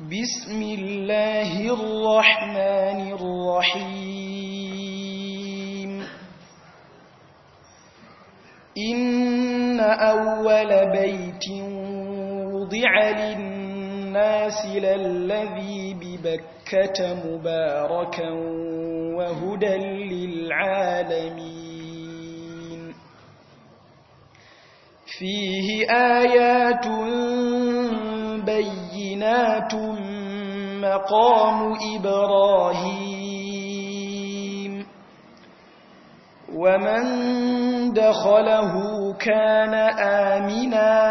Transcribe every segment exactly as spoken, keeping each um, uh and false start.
بسم الله الرحمن الرحيم إن أول بيت وضع للناس للذي ببكة مباركا وهدى للعالمين فيه آيات بينات مقام إبراهيم ومن دخله كان آمنا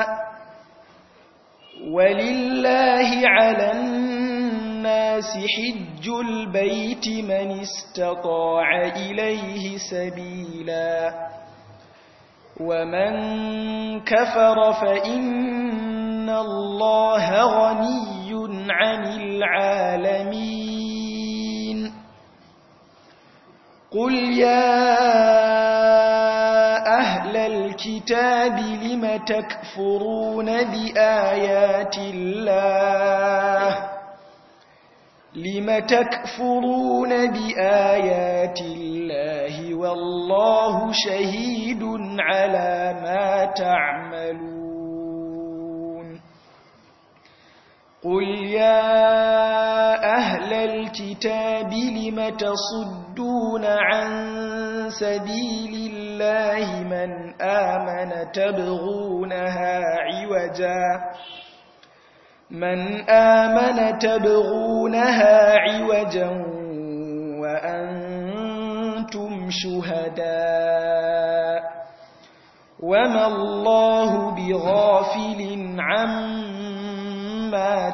ولله على الناس حج البيت من استطاع إليه سبيلا ومن كفر فإن الله غني عن العالمين قل يا أهل الكتاب لم تكفرون بآيات الله لم تكفرون بآيات الله والله شهيد على ما تعملون قل يا أهل الكتاب لم تصدون عن سبيل الله من آمن تبغونها عوجا من آمن تبغونها عوجا وأنتم شهداء وما الله بغافل عما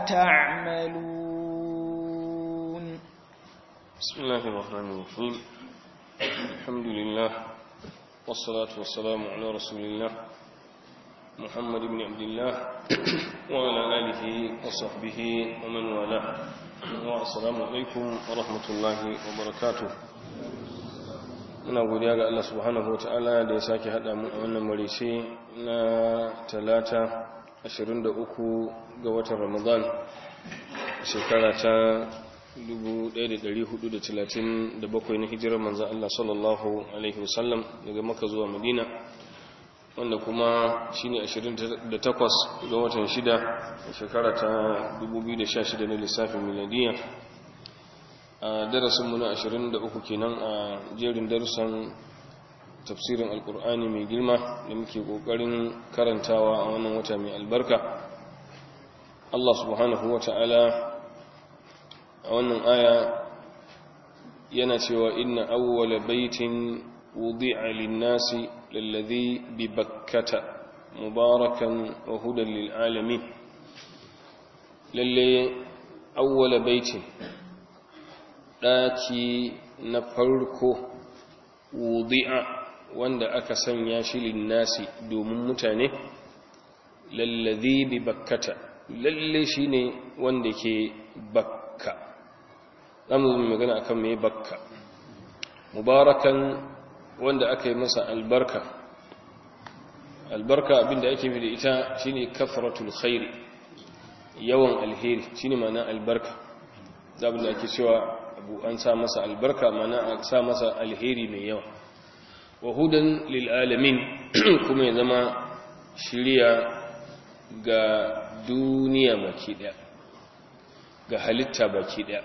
تعملون بسم الله الرحمن الرحيم الحمد لله والصلاة والسلام على رسول الله محمد بن عبد الله وعلى آله وصحبه ومن والاه والسلام عليكم ورحمة الله وبركاته muna godiya ga Allah subhanahu wataala da ya sake hada mu a wannan marice na talata ashirin da uku ga watan Ramadan shekara ta dubu ɗaya da ɗari hudu da talatin da bakwai na hijirar manzon Allah sallallahu alaihi wasallam daga Makka zuwa Madina wanda kuma shine ashirin da takwas ga watan shida shekara ta dubu biyu da sha shida na lissafin miladiya a darasinmu na ashirin da uku kenan a jerin darussan tafsirin alkur'ani mai girma da muke kokarin karantawa a wannan wata mai albarka Allah subhanahu wata'ala a wannan aya yana cewa inna awwala baitin wudi'a lin-nasi lalladhi bi bakkata mubarakan wa hudan lil alamin lalle awwala baitin daki na farko wudi'a wanda aka sanya shi lin-nasi domin mutane lalladhi bi bakkata lalle shine wanda ke bakka zamu magana akan me bakka mubarakan wanda aka yi masa albarka albarka abinda ake fi da ita shine kafratul khairi yawan alheri shine ma'ana albarka zabin da ake cewa abu an sa masa albarka ma'ana a sa masa alheri mai yawa wa hudan lil alamin kuma ya zama shiriya ga duniya baki daya ga halitta baki daya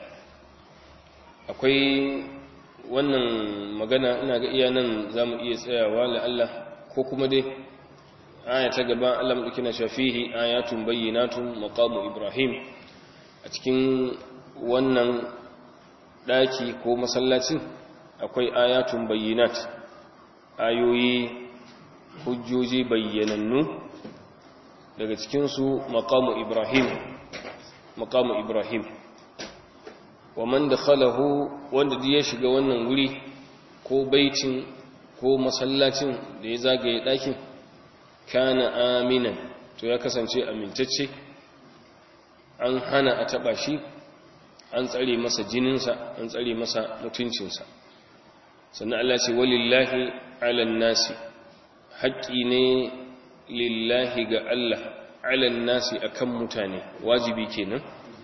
akwai wannan magana ina ga iya nan za mu iya tsayawa la'alla ko kuma dai aya ta gaba Allah maɗauki na shafihi ayatun bayyinatun maqamu Ibrahim a cikin wannan ɗaki ko masallacin akwai ayatun bayyinat ayoyi hujjoji bayyanannu daga cikinsu maqamu Ibrahim maqamu Ibrahim wa man dakhalahu wanda da ya shiga wannan wuri ko baitin ko masallacin da ya zagaye dakin kana aminan to ya kasance amintacce an hana a taba shi an tsare masa jininsa an tsare masa mutuncinsa sannan Allah ce walillahi alan nasi haƙƙi ne lillahi ga Allah alan nasi akan mutane wajibi kenan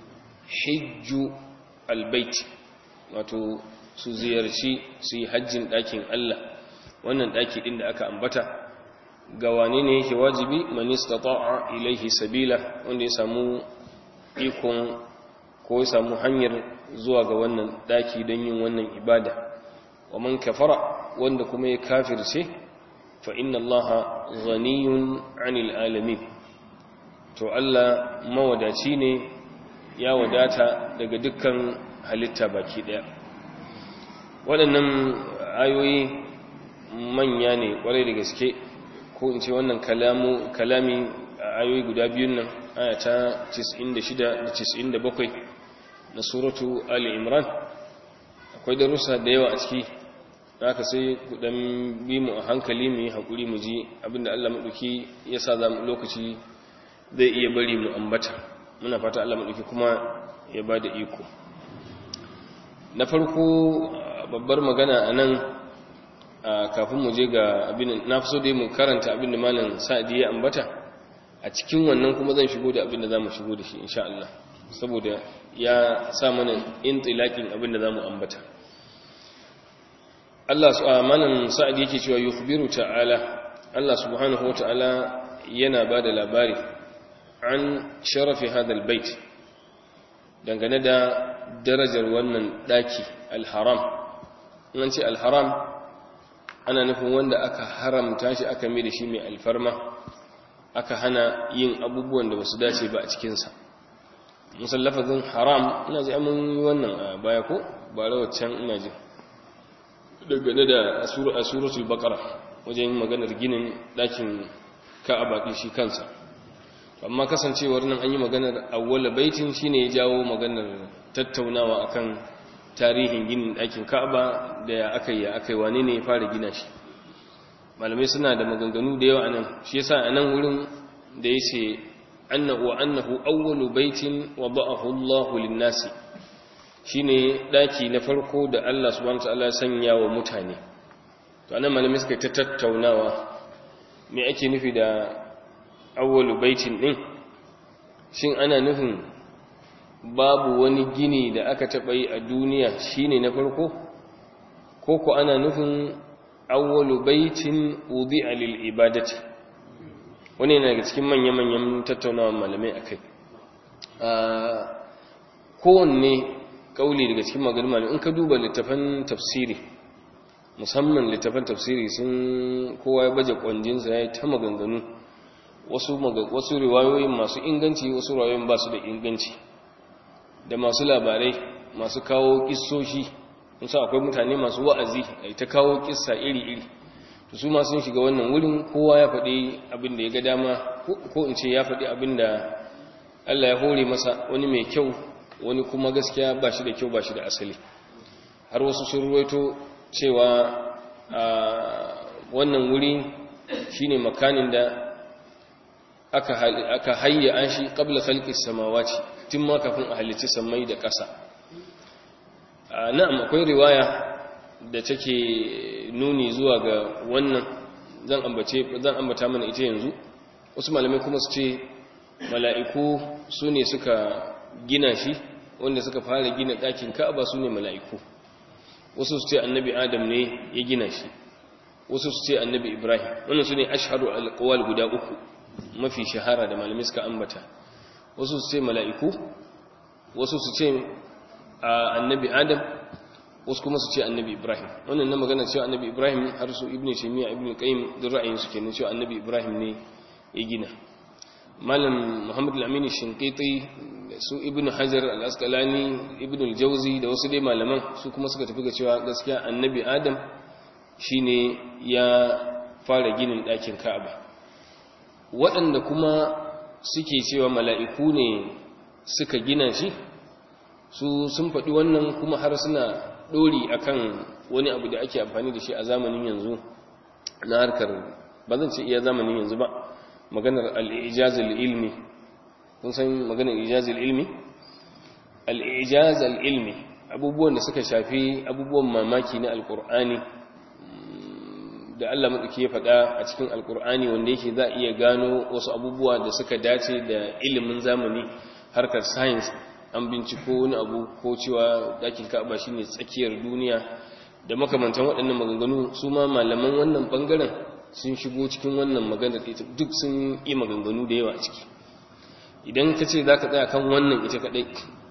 hijju albayt wato su ziyarci su yi hajjin ɗakin Allah wannan ɗaki ɗin da aka ambata ga wane ne yake wajibi man istata'a ilaihi sabila wanda ya samu ikon ko ya samu hanyar zuwa ga wannan ɗaki don yin wannan ibada wa man kafara wanda kuma ya kafirce fa inna allaha ghaniyun 'anil alamin to Allah mawadaci ne ya wadata daga dukkan halitta baki daya waɗannan ayoyi manya ne kwarai da gaske ko in ce wannan kalamu kalami ayoyi guda biyun nan aya ta casa'in da shida da casa'in da bakwai na suratu ali imran akwai darussa da yawa a ciki haka sai ku dan bi mu a hankali mu yi hakuri mu ji abinda Allah madauki ya sa za mu lokaci zai iya bari mu ambata muna fata Allah madauki kuma ya bada iko na farko babbar magana anan kafin mu je ga abin na fi so dai mu karanta abin da malam Sa'di ya ambata a cikin wannan kuma zan shigo da abin da zamu shigo da shi insha Allah saboda ya sa mana intilaqin abin da zamu ambata Allah subhanahu Sa'di yake cewa yukhbiru ta'ala Allah subhanahu wata'ala yana bada labari an sharafi hadal bait dangane da darajar wannan daki al-haram nan ce al-haram ana nufin wanda aka haramta shi aka mai da shi mai alfarma aka hana yin abubuwan da basu dace ba a cikinsa musallafazin haram ina ji amin wannan a baya ko ba rawacin ina ji dangane da suratul baqara wajen maganar ginin dakin ka'aba din shi kansa amma kasancewar nan an yi maganar awwal baitin shine ya jawo maganar tattaunawa akan tarihin ginin ɗakin Ka'aba da ya aka yi aka yi wane ne ya fara gina shi malamai suna da maganganu da yawa anan shi yasa anan wurin da yace annahu wa annahu awwalu baitin wada'ahu Allahu lin-nasi shine ɗaki na farko da Allah subhanahu wa ta'ala ya sanya wa mutane to anan malamai suka ta tattaunawa me ake nufi da awwalu baitin din shin ana nufin babu wani gini da aka taɓa yi a duniya shine na farko ko ko ana nufin awwalu baitin wudi'a lil ibadati wani yana daga cikin manya-manyan tattaunawa malamai akai a kowanne kauli daga cikin maganin malamai in ka duba littafan tafsiri musamman littafan tafsiri sun kowa ya baje kwanjinsa ya yi ta maganganu wasu wasu riwayoyin masu inganci wasu riwayoyin ba su da inganci da masu labarai masu kawo kissoshi musa akwai mutane masu wa'azi a ta kawo kissa iri-iri to su ma sun shiga wannan wurin kowa ya faɗi abin da ya ga dama ko in ce ya faɗi abin da Allah ya hore masa wani mai kyau wani kuma gaskiya ba shi da kyau ba shi da asali har wasu sun ruwaito cewa a wannan wuri shine makanin da aka aka hayya an shi qabla khalqis samawati tun ma kafin a halicci sammai da ƙasa na'am akwai riwaya da take nuni zuwa ga wannan zan ambace zan ambata mana ita yanzu wasu malamai kuma su ce mala'iku su ne suka gina shi wanda suka fara gina ɗakin Ka'aba su ne mala'iku wasu su ce annabi Adam ne ya gina shi wasu su ce annabi Ibrahim wannan su ne ashharu alqawal guda uku mafi shahara da malamai suka ambata wasu su ce mala'iku wasu su ce annabi Adam wasu kuma su ce annabi Ibrahim wannan na magana cewa annabi Ibrahim har su ibnu Taymiyyah ibnu Qayyim da ra'ayin su kenan cewa annabi Ibrahim ne ya gina malam Muhammad al-Amin al-Shinqiti su ibnu Hajar al-Asqalani ibnu al-Jawzi da wasu dai malaman su kuma suka tafi ga cewa gaskiya annabi Adam shine ya fara ginin ɗakin Ka'aba waɗanda kuma suke cewa mala'iku ne suka gina shi su sun faɗi wannan kuma har suna ɗori akan wani abu da ake amfani da shi a zamanin yanzu na harkar ba zan ce iya zamanin yanzu ba maganar al'ijaz al'ilmi kun san maganar ijaz al'ilmi al'ijaz al'ilmi abubuwan da suka shafi abubuwan mamaki na alƙur'ani da Allah maɗauki ya faɗa a cikin alƙur'ani wanda yake za a iya gano wasu abubuwa da suka dace da ilimin zamani harkar science an binciko wani abu ko cewa ɗakin ka'aba shine tsakiyar duniya da makamantan waɗannan maganganu su ma malaman wannan ɓangaren sun shigo cikin wannan maganar ita duk sun yi maganganu da yawa a ciki idan ka ce za ka tsaya kan wannan ita kaɗai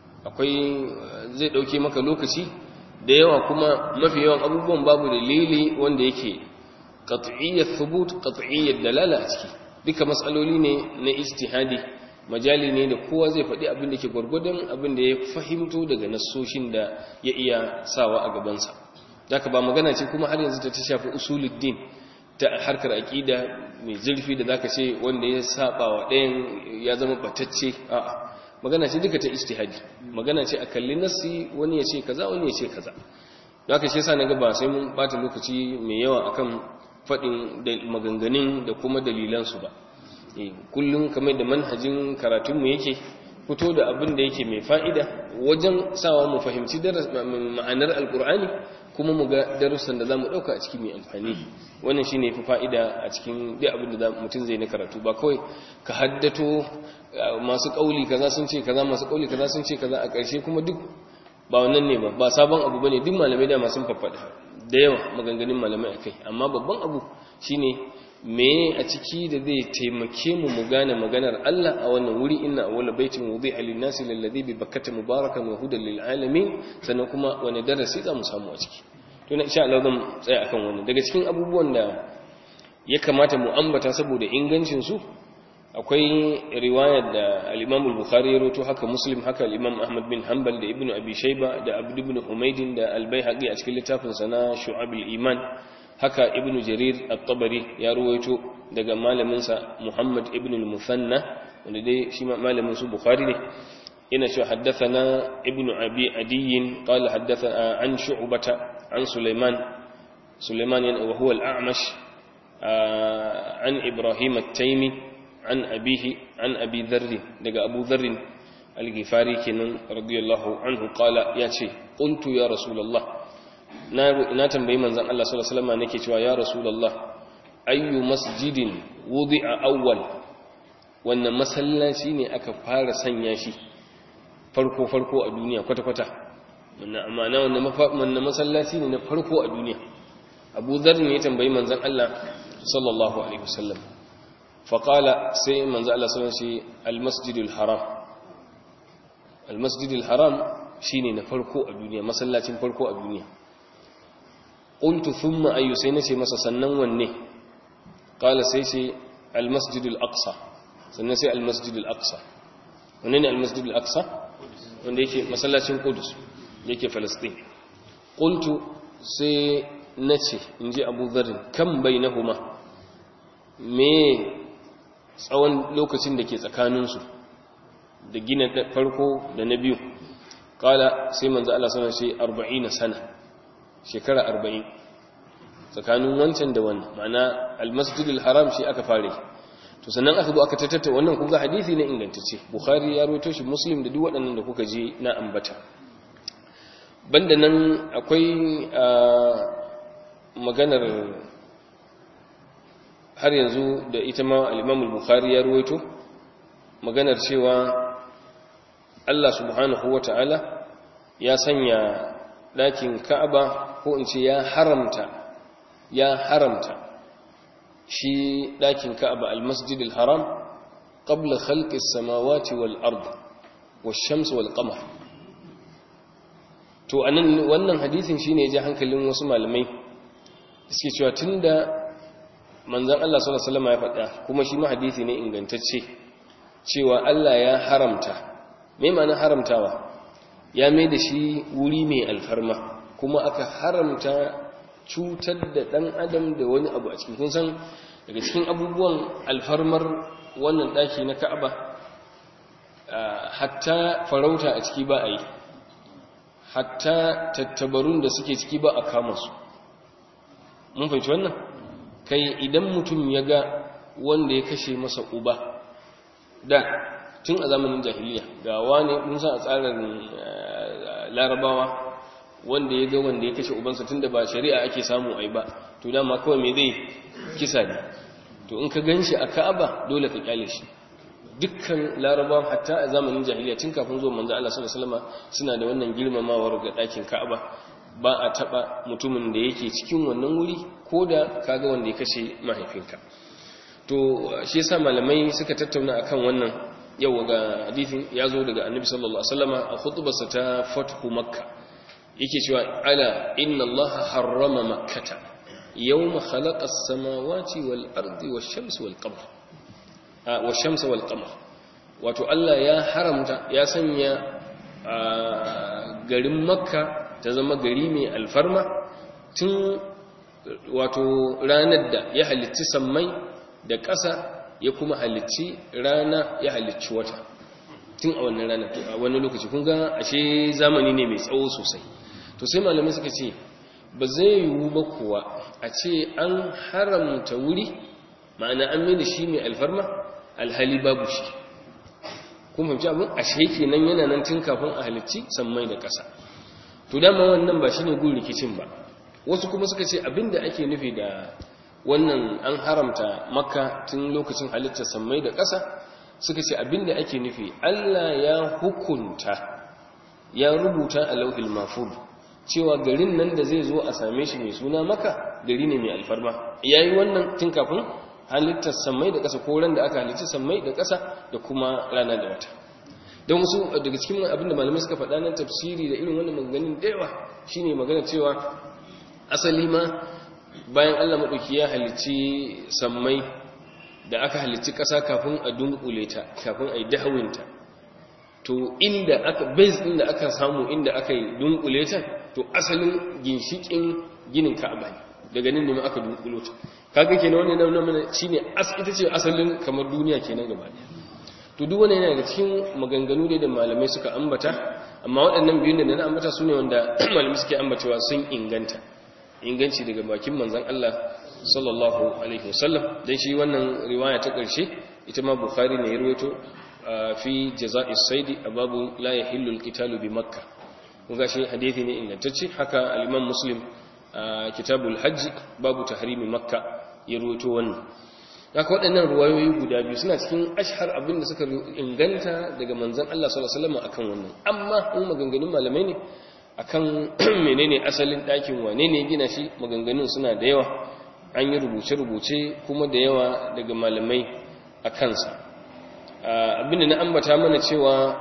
akwai zai ɗauke maka lokaci da yawa kuma mafi yawan abubuwan babu dalili wanda yake qat'iyyat thubut qat'iyyat dalala a ciki duka matsaloli ne na ijtihadi majali ne da kowa zai faɗi abin da ke gwargwadon abin da ya fahimto daga nassoshin da ya iya sawa a gabansa zaka ba magana ce kuma har yanzu ta shafi usuluddin ta harkar aqida mai zurfi da zaka ce wanda ya saba wa ɗayan ya zama batacce a'a magana ce duka ta ijtihadi magana ce a kalli nassi wani ya ce kaza wani ya ce kaza don haka shi yasa naga ba sai mun bata lokaci mai yawa akan fadin da maganganun da kuma dalilan su ba eh kullun kamar da manhajin karatun mu yake fito da abin da yake mai fa'ida wajen sawa mu fahimci ma'anar alqur'ani kuma mu ga darussan da zamu dauka a cikin mai amfani wannan shine yafi fa'ida a cikin duk abin da mutum zai na karatu ba kawai ka haddato masu kauli kaza sun ce kaza masu kauli kaza sun ce kaza a ƙarshe kuma duk ba wannan ne ba ba sabon abu bane duk malamai da masu faffada da yawa maganganun malamai akai amma babban abu shine me a ciki da zai taimake mu mu gane maganar Allah a wannan wuri inna awwala baitin wudi'a lin-nasi lalladhi bi bakkata mubarakan wa hudan lil-alamin sannan kuma wani darasi za mu samu a ciki to na insha Allah zan tsaya akan wannan daga cikin abubuwan da ya kamata mu ambata saboda ingancin su akwai riwayar da al-Imam al-Bukhari ya rawaito haka Muslim haka al-Imam Ahmad bin Hanbal da Ibn Abi Shayba da Abd ibn Humayd da al-Baihaqi a cikin littafin sa na Shu'ab al-Iman haka Ibn Jarir at-Tabari ya rawaito daga malamin sa Muhammad ibn al-Muthanna wanda dai shi malamin su Bukhari ne ina cewa haddathana Ibn Abi Adiy qala haddathana an Shu'bata an Sulaiman Sulaiman wa huwa al-A'mash an Ibrahim at-Taymi عن أبيه عن أبي ذر دقى أبو ذر الغفاري كنن رضي الله عنه قال يا شيء قلت يا رسول الله نا تنبي من زن الله صلى الله عليه وسلم نكي يا رسول الله أي مسجد وضع أول وأن مسلاتي ne aka fara sanya shi farko farko a duniya kwata kwata ma'ana wannan masallaci ne na farko a duniya Abu Dharr ne ya tambayi manzon Allah sallallahu alaihi wasallam فقال سي من زال الله سي المسجد الحرام المسجد الحرام شيني na farko a duniya masallacin farko a duniya qultu thumma ayu sai nace masa sannan wanne qala sai sai almasjid alaqsa sannan sai almasjid alaqsa wanne ne almasjid alaqsa wanda yake masallacin Qudus yake Palestine qultu sai nace inji Abu Dharr kam bainahuma me tsawon lokacin da ke tsakaninsu da gina farko da na biyu kala sai manzo Allah sanar shi arba'in sana shekara arba'in tsakanin wancan da wannan ma'ana almasjidul haram shi aka fare to sannan aka zo aka tattata wannan kuga hadisi ne ingantacce Bukhari ya rawaito shi Muslim da duk waɗannan da kuka ji na ambata banda nan akwai maganar har yanzu da ita ma al-Imam al-Bukhari ya ruwaito maganar cewa Allah subhanahu wata'ala ya sanya ɗakin Ka'aba ko in ce ya haramta ya haramta shi ɗakin Ka'aba al-Masjid al-Haram qabla khalqi as-samawati wal-ard wash-shams wal-qamar to anan wannan hadisin shine ya ji hankalin wasu malamai suke cewa tunda manzon Allah sallallahu alaihi wasallam ya faɗa kuma shi ma hadisi ne ingantacce cewa Allah ya haramta me ma'anar haramtawa ya mai da shi wuri mai alfarma kuma aka haramta cutar da dan adam da wani abu a cikin kun san daga cikin abubuwan alfarmar wannan daki na Ka'aba hatta farauta a ciki ba a yi hatta tattabarun da suke ciki ba a kama su mun fahimci wannan kai idan mutum ya ga wanda ya kashe masa uba da tun a zamanin jahiliya ga wani mun san a tsarin larabawa wanda ya ga wanda ya kashe ubansa tunda ba shari'a ake samu ai ba to dama kawai me zai kisa ne to in ka ganshi a Ka'aba dole ka kyale shi dukkan larabawa hatta a zamanin jahiliya tun kafin zuwa manzo Allah sallallahu alaihi wasallam suna da wannan girmamawar ga ɗakin Ka'aba ba a taba mutumin da yake cikin wannan wuri ko da kaga wanda ya kashe mahaifinka. To shi yasa malamai suka tattauna akan wannan yau ga hadisin ya zo daga annabi sallallahu alaihi wasallam a khutbarsa ta fathu makka yake cewa ala inna allaha harrama makkata yawma khalaqa as-samawati wal ardi wash-shamsi wal qamar wash-shamsi wal qamar wato Allah ya haramta ya sanya garin makka ta zama gari mai alfarma tun wato ranar da ya halicci sammai da ƙasa ya kuma halicci rana ya halicci wata tun a wannan rana a wani lokaci kun ga ashe zamani ne mai tsawo sosai. To sai malamai suka ce ba zai yiwu ba kuwa a ce an haramta wuri ma'ana an mai da shi mai alfarma alhali babu shi. Kun fahimci abin ashe kenan yana nan tun kafin a halicci sammai da ƙasa. To dama wannan ba shine gun rikicin ba. Wasu kuma suka ce abinda ake nufi da wannan an haramta makka tun lokacin halittar sammai da ƙasa suka ce abinda ake nufi Allah ya hukunta ya rubuta a lauhil mahfuz cewa garin nan da zai zo a same shi mai suna makka gari ne mai alfarma yayi wannan tun kafin halittar sammai da ƙasa ko ran da aka halicci sammai da ƙasa da kuma rana da wata. Don wasu daga cikin abinda malamai suka faɗa nan tafsiri da irin wannan maganganun da yawa shine magana cewa asali ma bayan Allah maɗauki ya halicci sammai da aka halicci ƙasa kafin a dunkule ta kafin a yi dahawinta to inda aka base ɗin da aka samu inda aka yi dunkule ta to asalin ginshiƙin ginin Ka'aba ne daga nan ne ma aka dunkulo ta kaga kenan wannan nan mana shine as ita ce asalin kamar duniya kenan gaba ɗaya. To duk wannan yana da cikin maganganu da malamai suka ambata amma waɗannan biyun da na ambata sune wanda malamai suke ambatawa sun inganta inganci daga bakin manzon Allah sallallahu alaihi wasallam dan shi wannan riwaya ta ƙarshe ita ma Bukhari ne ya rawaito fi jaza'is saidi babu la yahillu al-qitalu bi makkah kun ga shi hadisi ne ingantacce haka al-Imam Muslim kitabul hajj babu tahrimi makkah ya rawaito wannan. Haka waɗannan ruwayoyi guda biyu suna cikin ashhar abin da suka inganta daga manzon Allah sallallahu alaihi wasallam akan wannan amma in maganganun malamai ne akan menene asalin ɗakin wane ne gina shi maganganun suna da yawa an yi rubuce-rubuce kuma da yawa daga malamai a kansa. Abinda na ambata mana cewa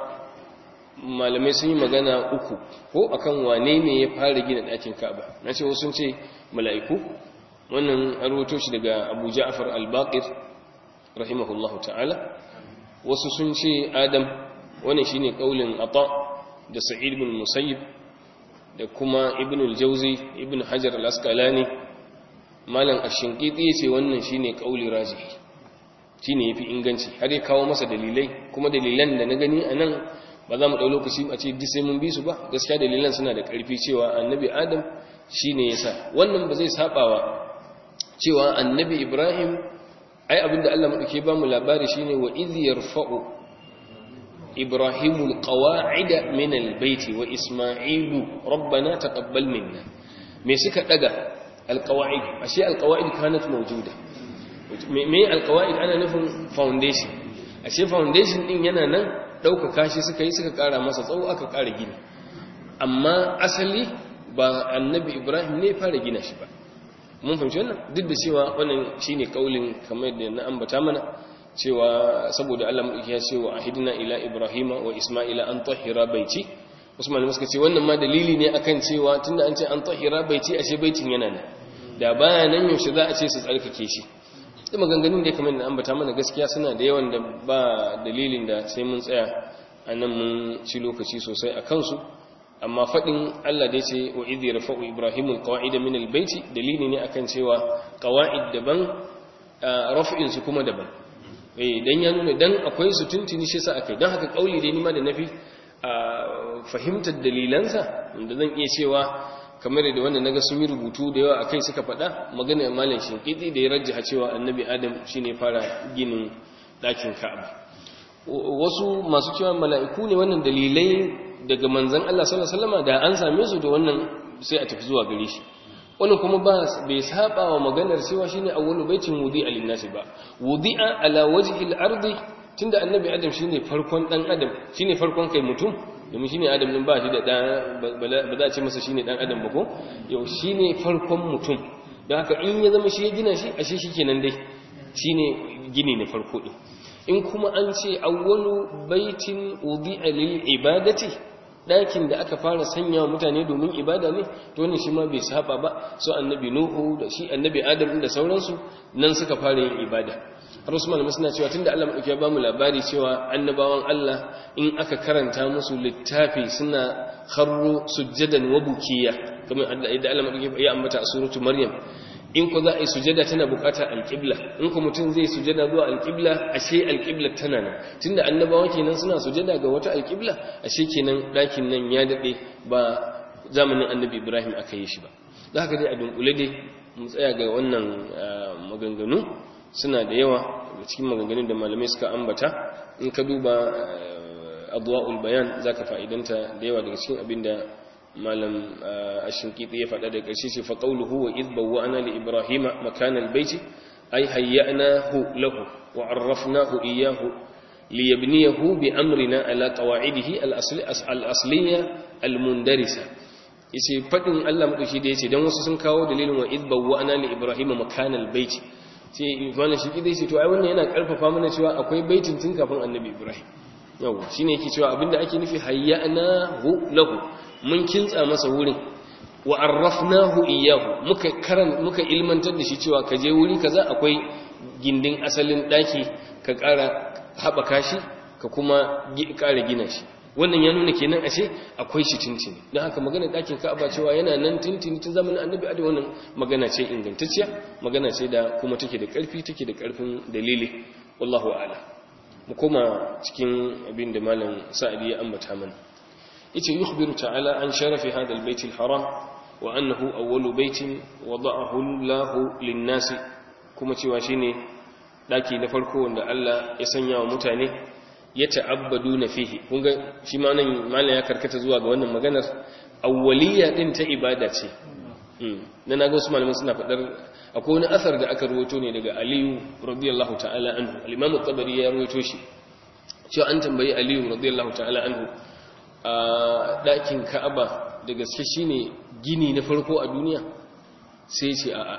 malamai sun yi magana uku ko akan wane ne ya fara gina ɗakin Ka'aba na ce wasu sun ce mala'iku wannan an rubuto shi daga Abu Ja'far al-Baqir rahimahullahu ta'ala wasu sun ce Adam wannan shine kaulin Ata da Sa'id ibn Musayyib da kuma Ibn al-Jawzi Ibn Hajar al-Asqalani malam Ash-Shinqiti yace wannan shine kauli rajihi shine yafi inganci har ya kawo masa dalilai kuma dalilan da na gani anan ba za mu dau lokaci a ce duk sai mun bi su ba gaskiya dalilan suna da ƙarfi cewa annabi Adam shine yasa wannan ba zai sabawa cewa annabi Ibrahim ai abinda Allah madauke ba mu labari shine wa idh yarfa'u ibrahimul qawa'ida min albayt wa isma'ilu rabbana taqabbal minna me suka daga alqawa'id ashe alqawa'id kanat mawjuda me alqawa'id ana nufin foundation ashe foundation din yana nan dauka kashi suka yi suka kara masa tsawo aka kara gini amma asali ba annabi Ibrahim ne fara gina shi ba mun fahimci wannan duk da cewa wannan shine kaulin kamar da na ambata mana cewa saboda Allah mu ya ce wa ahidna ila ibrahima wa isma'ila an tahira baiti Usman suka ce wannan ma dalili ne akan cewa tunda an ce an tahira baiti ashe baitin yana nan da baya nan yaushe za a ce su tsarkake shi da maganganun da kamar da ambata mana gaskiya suna da yawan da ba dalilin da sai mun tsaya anan mun ci lokaci sosai akan su amma fadin Allah da yace wa idh yarfa'u ibrahimul qawa'ida min albayti dalili ne akan cewa qawa'id daban raf'in su kuma daban eh dan ya nuna dan akwai su tuntuni shi sa akai dan haka kauli dai ni ma da nafi fahimtar dalilansa da zan iya cewa kamar da wanda naga sun yi rubutu da yawa akai suka faɗa magana malam Shinqiti da ya rajjaha cewa annabi Adam shine fara ginin dakin Ka'aba wasu masu cewa mala'iku ne wannan dalilai daga manzan Allah sallallahu alaihi wasallam da an same su da wannan sai a tafi zuwa gare shi wannan kuma ba bai saba wa maganar cewa shine awwalu baitin wudi'a lin-nasi ba wudi'a ala wajhi al-ardi tunda annabi adam shine farkon dan adam shine farkon kai mutum domin shine adam din ba shi da dan ba za a ce masa shine dan adam ba ko yau shine farkon mutum don haka in ya zama shi ya gina shi ashe shikenan dai shine gini na farko din in kuma an ce awwalu baitin wudi'a lil ibadati dakin da aka fara sanya mutane domin ibada ne to ne shi ma bai saba ba so annabi nuhu da shi annabi adam da sauransu nan suka fara yin ibada har wasu malamai suna cewa tunda Allah madauki ya bamu labari cewa annabawan Allah in aka karanta musu littafi suna kharru sujjadan wa bukiya kamar da Allah madauki ya ambata a suratu maryam in ku za a yi sujada tana bukatar alƙibla in ku mutum zai sujada zuwa alƙibla ashe alƙibla tana nan tunda annabawa kenan suna sujada ga wata alƙibla ashe kenan ɗakin nan ya daɗe ba zamanin annabi ibrahim aka yi shi ba za ka dai a dunkule dai mu tsaya ga wannan maganganu suna da yawa da cikin maganganun da malamai suka ambata in ka duba adwa'ul bayan za ka fa'idanta da yawa daga cikin abin da malam ashinkiti ya faɗa da ƙarshe ce fa qawluhu wa idh bawwa'na li ibrahima makana albayti ay hayya'nahu lahu wa 'arrafnahu iyyahu liyabniyahu bi amrina ala qawa'idihi al-asliyya al-mundarisa yace fadin Allah madauki da yace dan wasu sun kawo dalilin wa idh bawwa'na li ibrahima makana albayti sai wannan shi kidai ce to ai wannan yana karfafa mana cewa akwai baitin tun kafin annabi ibrahim yau shine yake cewa abinda ake nufi hayya'nahu lahu mun kintsa masa wurin wa arrafnahu iyyahu muka karan muka ilmantar da shi cewa ka je wuri kaza akwai gindin asalin daki ka ƙara haɓaka shi ka kuma ƙara gina shi wannan ya nuna kenan ashe akwai shi tintini don haka magana dakin Ka'aba cewa yana nan tintini tun zamanin Annabi Adam wannan magana ce ingantacciya magana ce da kuma take da ƙarfi take da ƙarfin dalili wallahu a'lam mu koma cikin abin da malam Sa'idi ya ambata mana yace yukhbiru ta'ala an sharafi hadha albayt alharam wa annahu awwalu baytin wada'ahu Allahu lin-nas kuma cewa shine daki na farko wanda Allah ya sanya wa mutane ya ta'abbaduna fihi kun ga shi ma nan malam ya karkata zuwa ga wannan maganar awwaliyya din ta ibada ce mm dan naga wasu malaman suna fadar akwai wani asar da aka rawaito ne daga Aliyu radiyallahu ta'ala anhu al-Imam at-Tabari ya rawaito shi cewa an tambayi Aliyu radiyallahu ta'ala anhu a ɗakin Ka'aba da gaske shine gini na farko a duniya sai ce a'a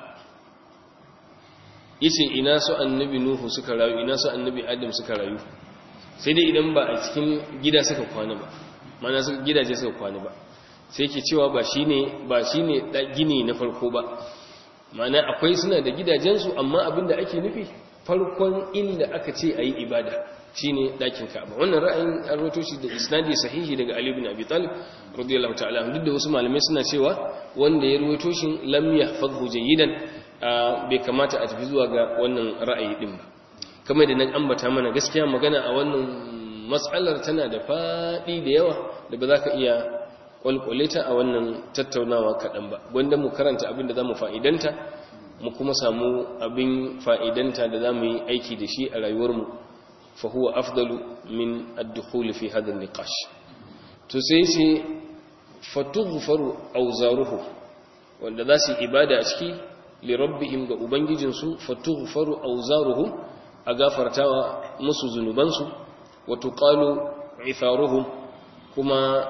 yace ina su annabi Nuhu suka rayu ina su annabi Adam suka rayu sai dai idan ba a cikin gida suka kwana ba mana suka gidaje suka kwana ba sai yake cewa ba shine ba shine gini na farko ba mana akwai suna da gidajensu amma abinda ake nufi farkon inda aka ce ayi ibada shine dakin Ka'aba wannan ra'ayin an rawaito shi da isnadi sahihi daga Ali ibn Abi Talib radiyallahu ta'ala anhu duk da wasu malamai suna cewa wanda ya rawaito shi lam yahfazhu jayyidan bai kamata a tafi zuwa ga wannan ra'ayi din ba kamar da nan ambata mana gaskiya magana a wannan mas'alar tana da fadi da yawa da ba za ka iya kwalkwale ta a wannan tattaunawa kaɗan ba gwanda mu karanta abin da za mu fa'idanta mu kuma samu abin fa'idanta da za mu yi aiki da shi a rayuwarmu fahuwa afdalu min ad-dukhul fi hadha an-niqash to sai sai fatughfaru awzaruhu wanda za su ibada a ciki li rabbihim ga ubangijinsu fatughfaru awzaruhum a gafartawa musu zunubansu wa tuqalu itharuhum kuma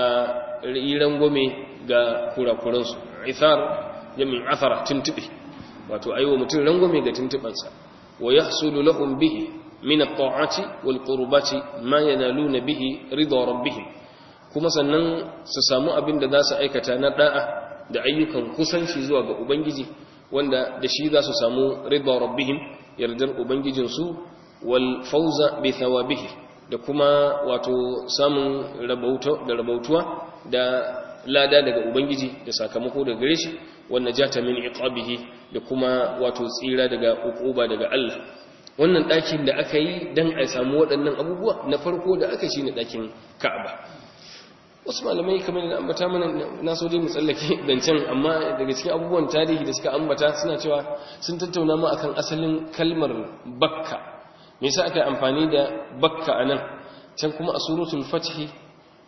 a riran gome ga kurakuransu ithar jami'in athara tuntube wato aiwa mutum rangome ga tuntubansa wa yahsulu lahum bihi min at-ta'ati wal qurbati ma yanaluna bihi ridha rabbihim kuma sannan su samu abin da za su aikata na da'a da ayyukan kusanci zuwa ga ubangiji wanda da shi za su samu ridha rabbihim yardar ubangijinsu wal fawza bi thawabihi da kuma wato samun rabauta da rabautuwa da lada daga ubangiji da sakamako daga gare shi wannan jata min iqabihi da kuma wato tsira daga ukuba daga Allah wannan dakin da aka yi dan a samu waɗannan abubuwa na farko da aka shine dakin Ka'aba wasu malamai kamar da ambata mana na so dai mu tsallake dancan amma daga cikin abubuwan tarihi da suka ambata suna cewa sun tattauna ma akan asalin kalmar Bakka me yasa aka yi amfani da Bakka anan can kuma a suratul Fath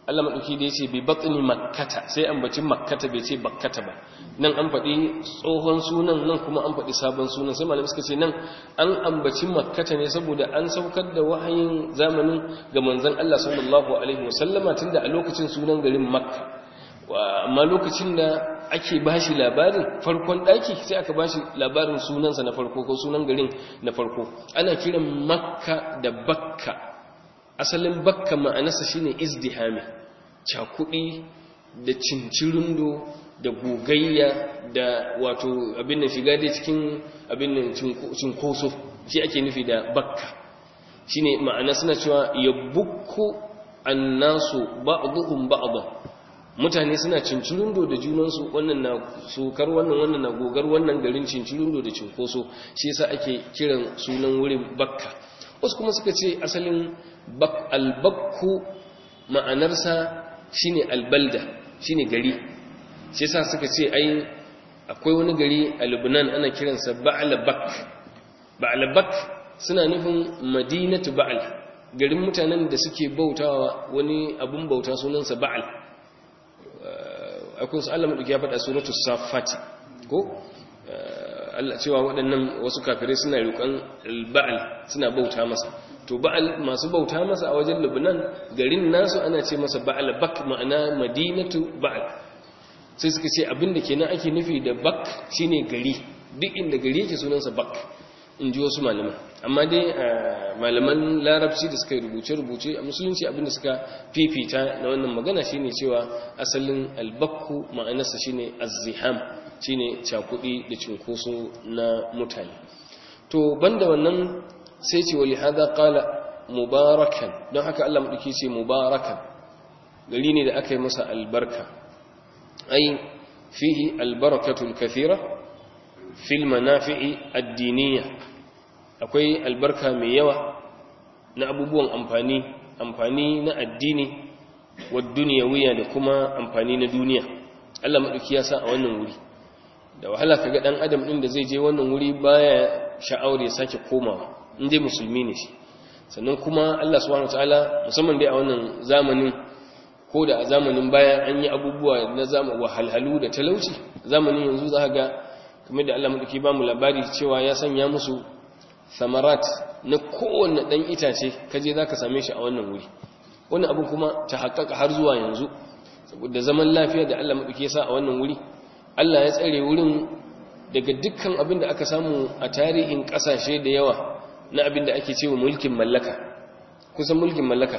Allah madauki da yace bi batni makkata sai ambaci makkata bai ce bakkata ba nan an faɗi tsohon sunan nan kuma an faɗi sabon sunan sai malamai suka ce nan an ambaci makkata ne saboda an saukar da wahayin zamanin ga manzon Allah sallallahu alaihi wasallama tunda a lokacin sunan garin makka amma lokacin da ake bashi labarin farkon daki sai aka bashi labarin sunansa na farko ko sunan garin na farko ana kiran makka da bakka asalin bakka ma'anarsa shine izdihami cakudi da cincirundo da gogayya da wato abin nan shiga dai cikin abin nan cinkoso shi ake nufi da bakka shine ma'ana suna cewa yabukku annasu ba'dhum ba'dhan mutane suna cincirundo da junansu wannan na sukar wannan wannan na gogar wannan garin cincirundo da cinkoso shi yasa ake kiran sunan wurin bakka wasu kuma suka ce asalin albakku ma'anarsa shine albalda shine gari shi yasa suka ce ai akwai wani gari a Lebanon ana kiransa Ba'labak Ba'labak suna nufin Madinatu Ba'al garin mutanen da suke bautawa wani abun bauta sunansa Ba'al akwai su Allah madauki ya faɗa suratul Safat ko Allah cewa waɗannan wasu kafirai suna riƙon Ba'al suna bauta masa to Ba'al masu bauta masa a wajen Lebanon garin nasu ana ce masa Ba'labak ma'ana Madinatu Ba'al sai suka ce abinda kenan ake nufi da bak shine gari duk inda gari yake sunansa bak in ji wasu malaman amma dai malaman larabci da suka rubuce-rubuce a musulunci abinda suka fifita na wannan magana shine cewa asalin albakku ma'anarsa shine azziham shine cakudi da cinkoso na mutane to banda wannan sai ce wali hada qala mubarakan don haka Allah madauki ce mubarakan gari ne da aka yi masa albarka أي فيه البركة الكثيرة في المنافع الدينية أكوي البركة ميوة نأبوبون أمفاني أمفاني نا الديني والدنيوية لكما أمفاني نا دنيا ألا مألوكياسا أولا ولي da wahala kaga dan adam din da zai je wannan wuri baya sha'awar ya sake komawa inde musulmi ne shi sannan kuma Allah subhanahu wataala musamman dai a wannan zamanin ko da a zamanin baya an yi abubuwa na zama wahalhalu da talauci zamanin yanzu za ga kamar da Allah madauki ba mu labari cewa ya sanya musu samarat na kowanne dan itace kaje zaka same shi a wannan wuri wannan abu kuma ta haƙƙaƙa har zuwa yanzu saboda zaman lafiya da Allah madauki ya sa a wannan wuri Allah ya tsare wurin daga dukkan abin da aka samu a tarihin ƙasashe da yawa na abin da ake cewa mulkin mallaka kusan mulkin mallaka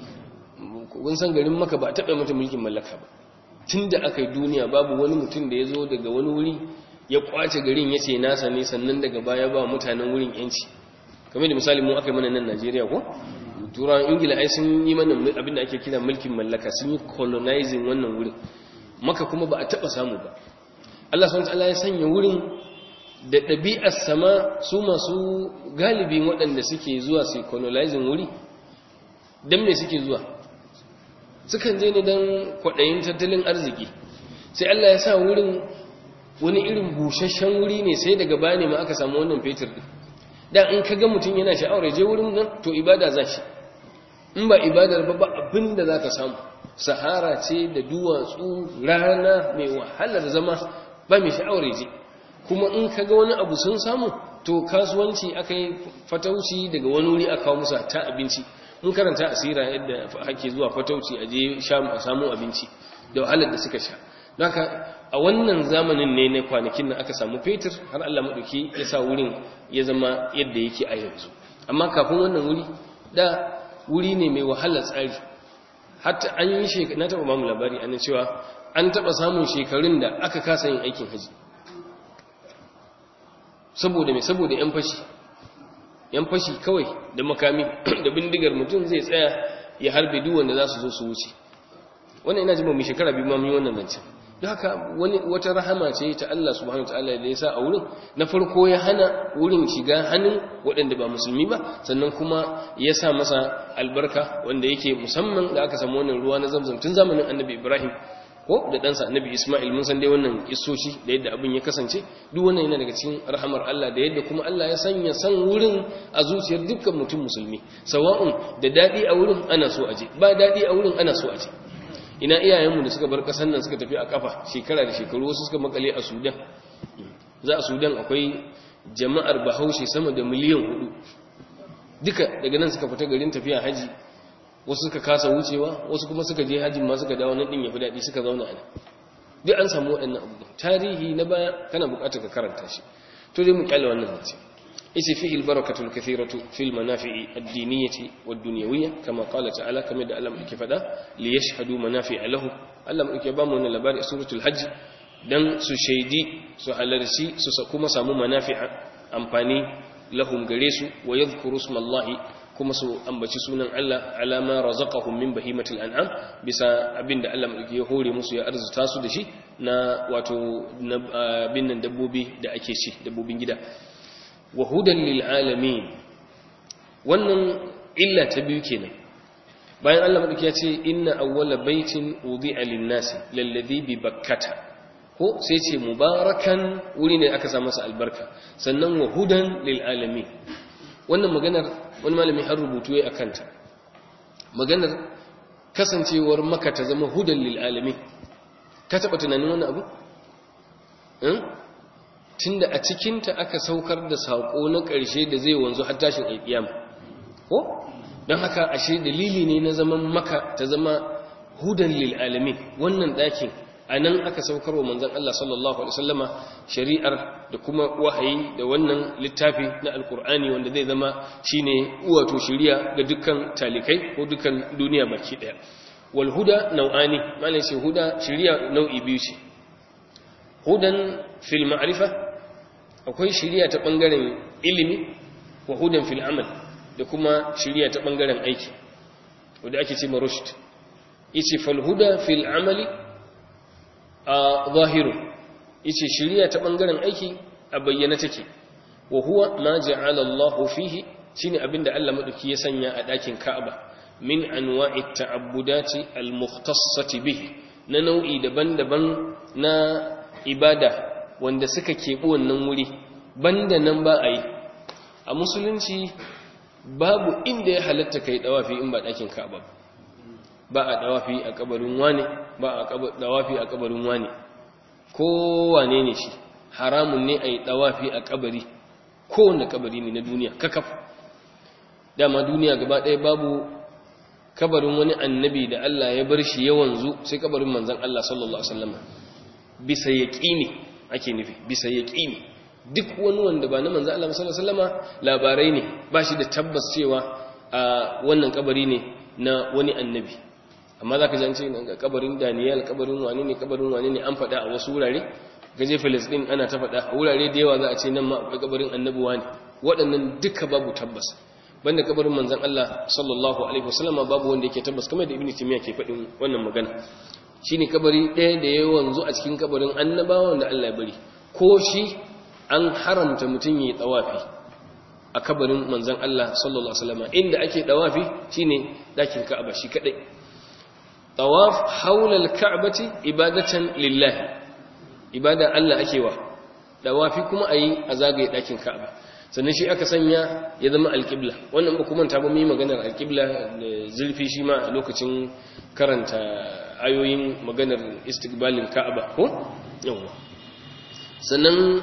kun san garin maka ba a taɓa mata mulkin mallaka ba tun da aka yi duniya babu wani mutum da ya zo daga wani wuri ya kwace garin ya ce nasa ne sannan daga baya ba mutanen wurin yanci kamar da misali mu aka yi mana nan Najeriya ko turawan ingila ai sun yi mana abin da ake kira mulkin mallaka sun yi colonizing wannan wurin maka kuma ba a taɓa samu ba Allah subhanahu wataala ya sanya wurin da ɗabi'ar sama su masu galibin waɗanda suke zuwa su colonizing wuri dan me suke zuwa sukan je ne don kwaɗayin tattalin arziki sai Allah ya sa wurin wani irin busasshen wuri ne sai daga baya ne ma aka samu wannan fetur ɗin da in ka ga mutum yana sha'awar je wurin nan to ibada za shi in ba ibadar ba ba abin da za ka samu sahara ce da duwatsu rana mai wahalar zama ba mai sha'awar je kuma in ka ga wani abu sun samu to kasuwanci aka yi fatauci daga wani wuri aka kawo musu ta abinci in karanta asira yadda hake zuwa fatauci a je sham a samu abinci da wahalar da suka sha don haka a wannan zamanin ne na kwanakin nan aka samu fetur har Allah maɗauki ya sa wurin ya zama yadda yake a yanzu amma kafin wannan wuri da wuri ne mai wahalar tsari hatta an yi shekaru na taɓa mamu labari an cewa an taɓa samun shekarun da aka kasa yin aikin haji saboda mai saboda 'yan fashi yan fashi kawai da makami da bindigar mutum zai tsaya ya harbe duk wanda za su zo su wuce wannan ina jima mai shekara biyu ma mun yi wannan nan don haka wani wata rahama ce ta Allah subhanahu wataala da ya sa a wurin na farko ya hana wurin shiga hannun waɗanda ba musulmi ba sannan kuma ya sa masa albarka wanda yake musamman da aka samu wannan ruwa na zamzam tun zamanin annabi Ibrahim ko da ɗansa annabi Ismail mun san dai wannan kissoshi da yadda abin ya kasance duk wannan yana daga cikin rahamar Allah da yadda kuma Allah ya sanya san wurin a zuciyar dukkan mutum musulmi sawa'un da dadi a wurin ana so aje ba dadi a wurin ana so aje ina iyayenmu da suka bar ƙasar nan suka tafi a kafa shekara da shekaru, wasu suka makale a Sudan. Za a Sudan akwai jama'ar Bahaushe sama da miliyan hudu, duka daga nan suka fita garin tafiya haji, wasu suka kasa wucewa, wasu kuma suka je hajjin ma suka dawo nan din ya fi daɗi suka zauna a nan. Duk an samu waɗannan abubuwan tarihi na baya, kana buƙatar ka karanta shi. To dai mu kyale wannan zance. Isi fihi albarakatu alkathiratu fil manafi'i ad-diniyyati wad-dunyawiyyah kama qala ta'ala, kamar da Allah yake faɗa, li yashhadu manafi'a lahu. Allah yake ba mu wannan labari a suratul hajj dan su shaidi, su halarci, su kuma samu manafi'a amfani lahum gare su, wa yadhkuru ismallahi kuma su ambaci sunan Allah ala ma razaqahum min bahimatil an'am, bisa abinda Allah ya hore musu ya arzuta su da shi na wato abin nan dabbobi da ake ci, dabbobin gida. Wa hudan lil alamin, wannan illa ta biyu kenan. Bayan Allah madauki ya ce inna awwala baitin wudi'a lin-nasi lalladhi bi bakkata, ko sai ce mubarakan, wuri ne aka sa masa albarka, sannan wa hudan lil alamin. Wannan maganar wani malami har rubutu ya akanta, maganar kasancewar Makka ta zama hudan lil alamin. Ka taba tunanin wannan abu? eh tunda a cikin ta aka saukar da sako na ƙarshe da zai wanzu har tashin alƙiyama, ko dan haka ashe dalili ne na zaman Makka ta zama hudan lil alamin. Wannan dakin anan aka saukar wa manzon Allah sallallahu alaihi wasallama shari'ar da kuma wahayi da wannan littafi na alkur'ani, wanda zai zama shine wato shari'a ga dukkan talikai ko dukkan duniya baki daya. Wal huda nau'ani, malai sai huda shari'a nau'i biyu ce. Hudan fil ma'rifa, akwai shari'a ta bangaren ilimi, wa hudan fil amal, da kuma shari'a ta bangaren aiki wanda ake ce marushd. Yace fal huda fil amali a zahiru, yace shiriya ta bangaren aiki a bayyana take. Wa huwa ma ja'ala Allahu fihi, shine abinda Allah madauki ya sanya a dakin Ka'aba, min anwa'i ta'abbudati al-mukhtassati bihi, na nau'i daban-daban na ibada wanda suka keɓi wannan wuri, banda nan ba a yi. A musulunci babu inda ya halatta kai dawafi in ba dakin Ka'aba. Ba a dawafi a kabarin wani, ba a dawafi a kabarin wani, ko wane ne shi, haramun ne a yi dawafi a kabari, kowane kabari ne na duniya kakaf. Dama duniya gaba ɗaya babu kabarin wani annabi da Allah ya bar shi yawanzu sai kabarin manzon Allah sallallahu alaihi wasallam. Bisa yaqini ake nufi, bisa yaqini. Duk wani wanda ba na manzon Allah sallallahu alaihi wasallama labarai ne, ba shi da tabbas cewa a wannan kabari ne na wani annabi. Amma za ka ji an ce ga kabarin Daniel, kabarin wani ne, kabarin wani ne, an faɗa a wasu wurare. Gaje Filistin ana ta faɗa a wurare da yawa, za a ce nan ma akwai kabarin annabi wani. Waɗannan duka babu tabbas. Banda kabarin manzon Allah sallallahu alaihi wasallam babu wanda yake tabbas, kamar da Ibn Taymiyyah ke faɗin wannan magana. Shine kabari ɗaya da ya wanzu a cikin kabarin annabawa wanda Allah ya bari. Ko shi an haramta mutum yayi tawafi a kabarin manzon Allah sallallahu alaihi wasallam. Inda ake tawafi shine dakin Ka'aba shi kadai. Tawaf haula al-Ka'bati ibadatan lillahi, ibada Allah ake wa. Tawafi kuma ayi a zagaye dakin Ka'aba. Sannan shi aka sanya ya zama al-qibla. Wannan ba kuma ta ba mu yi maganar al-qibla da zulfi shi ma a lokacin karanta ayoyin maganar istiqbalin Ka'aba ko yawa. Sannan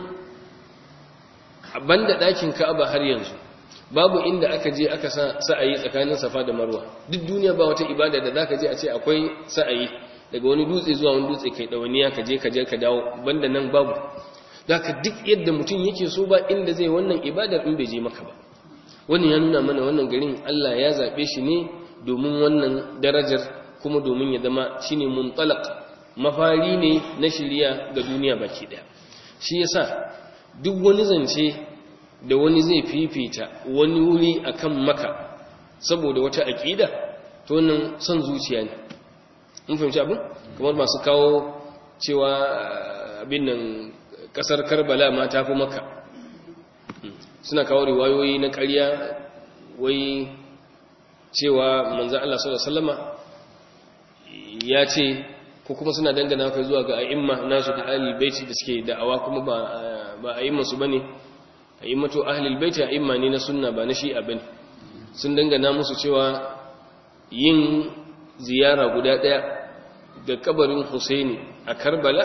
banda dakin Ka'aba har yanzu babu inda aka je aka sa sa'ayi tsakanin Safa da Marwa. Duk duniya ba wata ibada da zaka je a ce akwai sa'ayi daga wani dutse zuwa wani dutse kai dawaniya ka je ka je ka dawo, banda nan babu. Zaka duk yadda mutum yake so ba inda zai wannan ibadar in bai je maka ba. Wannan ya nuna mana wannan garin Allah ya zabe shi ne domin wannan darajar, kuma domin ya zama shine muntalaq, mafari ne na shiriya ga duniya baki daya. Shi yasa duk wani zance da wani zai fifita wani wuri akan Makka saboda wata aqida, to wannan son zuciya ne. Mun fahimci abin? Kamar masu kawo cewa abin nan kasar Karbala ma ta fi Makka. Suna kawo riwayoyi na ƙarya wai cewa manzon Allah sallallahu alaihi wasallama ya ce, ko kuma suna dangana kai zuwa ga a'imma nasu da ahlul baiti da suke da'awa, kuma ba ba a'imma su bane. A'immatu ahlul baiti a'imma ne na sunna ba na shi'a bane. Sun dangana musu cewa yin ziyara guda daya da kabarin Husaini a Karbala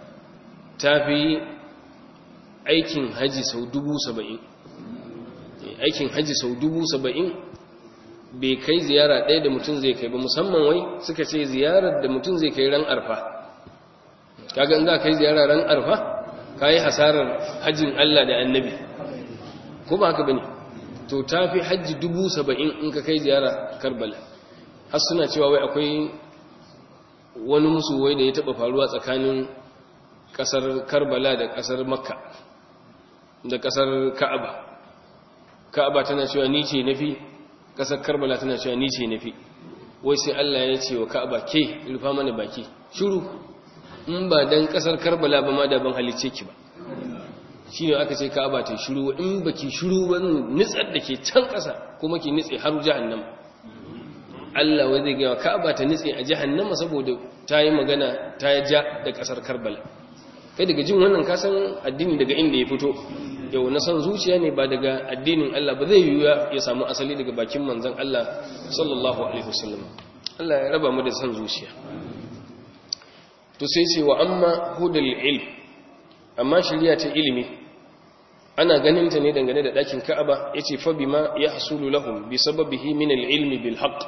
tafi aikin haji sau dubu saba'in aikin haji sau dubu saba'in bai kai ziyara ɗaya da mutum zai kai ba, musamman wai suka ce ziyarar da mutum zai kai ran arfa. Kaga in za kai ziyara ran arfa ka yi hasarar hajjin Allah da annabi, ko ba haka bane? To tafi hajji dubu saba'in in ka kai ziyara Karbala. Har suna cewa wai akwai wani musu wai da ya taɓa faruwa tsakanin ƙasar Karbala da ƙasar Makka da ƙasar Ka'aba. Ka'aba tana cewa ni ce nafi, ƙasar Karbala tana cewa ni ce nafi. Wai sai Allah ya ce wa Ka'aba, ke rufa mana baki, shiru, in ba dan ƙasar Karbala ba ma da ban halicce ki ba. Shi ne aka ce Ka'aba ta shiru, in baki shiru ba nitsar da ke can ƙasa kuma ki nitse har jahannama. Allah wai zai gaya Ka'aba ta nitse a jahannama saboda ta yi magana ta ja da ƙasar Karbala. Kai daga jin wannan kasan addini daga inda ya fito, yau na san zuciya ne ba daga addinin Allah ba, zai yiwuwa ya samu asali daga bakin manzon Allah sallallahu alaihi wasallam. Allah ya raba mu da san zuciya. To sai ce wa amma hudal ilm, amma shari'a ta ilimi ana ganin ta ne dangane da dakin Ka'aba. Yace fa bima yahsulu lahum bi sababihi min al-ilmi bil haqq,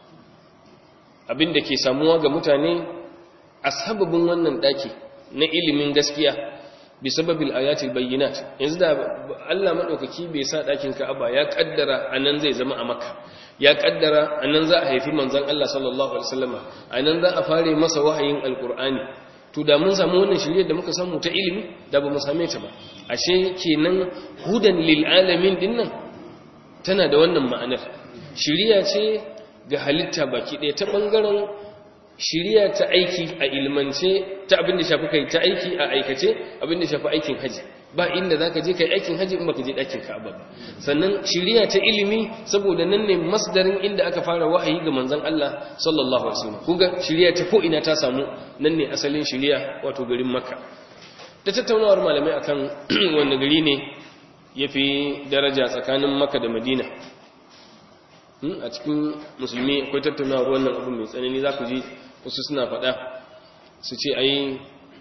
abinda ke samuwa ga mutane a sababin wannan daki na ilimin gaskiya bi sababil ayatil bayyinat. Yanzu da Allah madaukaki bai sa dakin Ka'aba ya kaddara anan zai zama a Makka, ya kaddara anan za a haifi manzon Allah sallallahu alaihi wasallama, anan za a fare masa wahayin alqur'ani, to da mun samu wannan shiriyar da muka samu ta ilimi da ba mu same ta ba. Ashe kenan hudan lil alamin dinnan tana da wannan ma'anar. Shiriya ce ga halitta baki ɗaya ta bangaren shiriya ta aiki a ilmance, ta abin da shafi kai ta aiki a aikace, abin da shafi aikin haji. Ba inda zaka je kai aikin haji in baka je dakin Ka'aba ba. Sannan shiriya ta ilimi saboda nan ne masdarin inda aka fara wahayi ga manzon Allah sallallahu alaihi wasallam. Kuga shiriya ta ko ina ta samu, nan ne asalin shiriya, wato garin Makka. Da tattaunawar malamai akan wanda gari ne yafi daraja tsakanin Makka da Madina. A cikin musulmi akwai tattaunawar wannan abu mai tsanani, za ku ji wasu suna faɗa su ce ai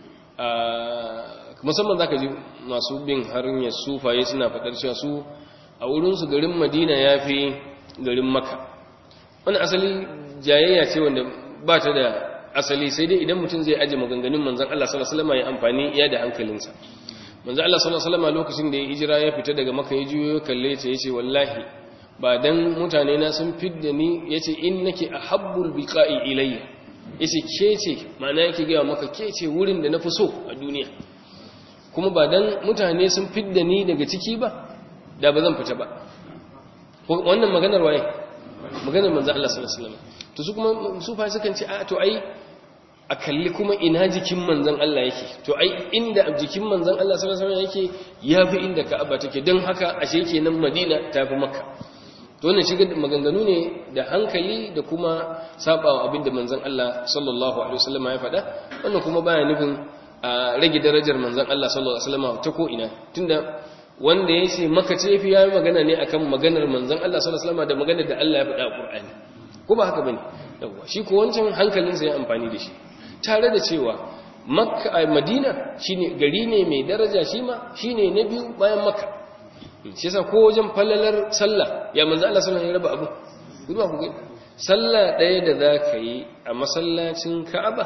musamman za ka ji masu bin harin ya sufaye suna faɗar cewa su a wurinsu garin Madina ya fi garin Makka. Wani asali jayayya ce wanda ba ta da asali, sai dai idan mutum zai aje maganganun manzan Allah sallallahu alaihi wasallam ya amfani iya da hankalinsa. Manzan Allah sallallahu alaihi wasallam lokacin da ya hijira ya fita daga Makka ya juyo kalle ta yace wallahi ba dan mutane na sun fidda ni, yace innaki ahabbul biqa'i ilayya, yace kece ma'ana yake ga maka kece wurin da nafi so a duniya, kuma ba dan mutane sun fidda ni daga ciki ba da ba zan fita ba. Wannan maganar waye? Maganar manzan Allah sallallahu alaihi wasallam. To su kuma su fa sukan ce a to ai a kalli kuma ina jikin manzan Allah yake, to ai inda jikin manzan Allah sallallahu alaihi wasallam yake yafi inda Ka'aba take, don haka ashe kenan Madina tafi Makka. To wannan shiga maganganu ne da hankali da kuma sabawa abinda manzan Allah sallallahu alaihi wasallam ya faɗa. Wannan kuma baya nufin a rage darajar manzan Allah sallallahu alaihi wasallam ta ko ina, tunda wanda yace Makka ce fi yayi magana ne akan maganar manzan Allah sallallahu alaihi wasallam da maganar da Allah ya faɗa a Qur'ani, ko ba haka bane? Yawwa, shi ko wancan hankalinsa ya amfani da shi, tare da cewa Makka a Madina shine gari ne mai daraja, shi ma shine na biyu bayan Makka. Shi yasa ko wajen fallalar sallah ya manzo Allah sallallahu alaihi wasallam ya raba abu. Kuma ku ga sallah daya da zaka yi a masallacin Ka'aba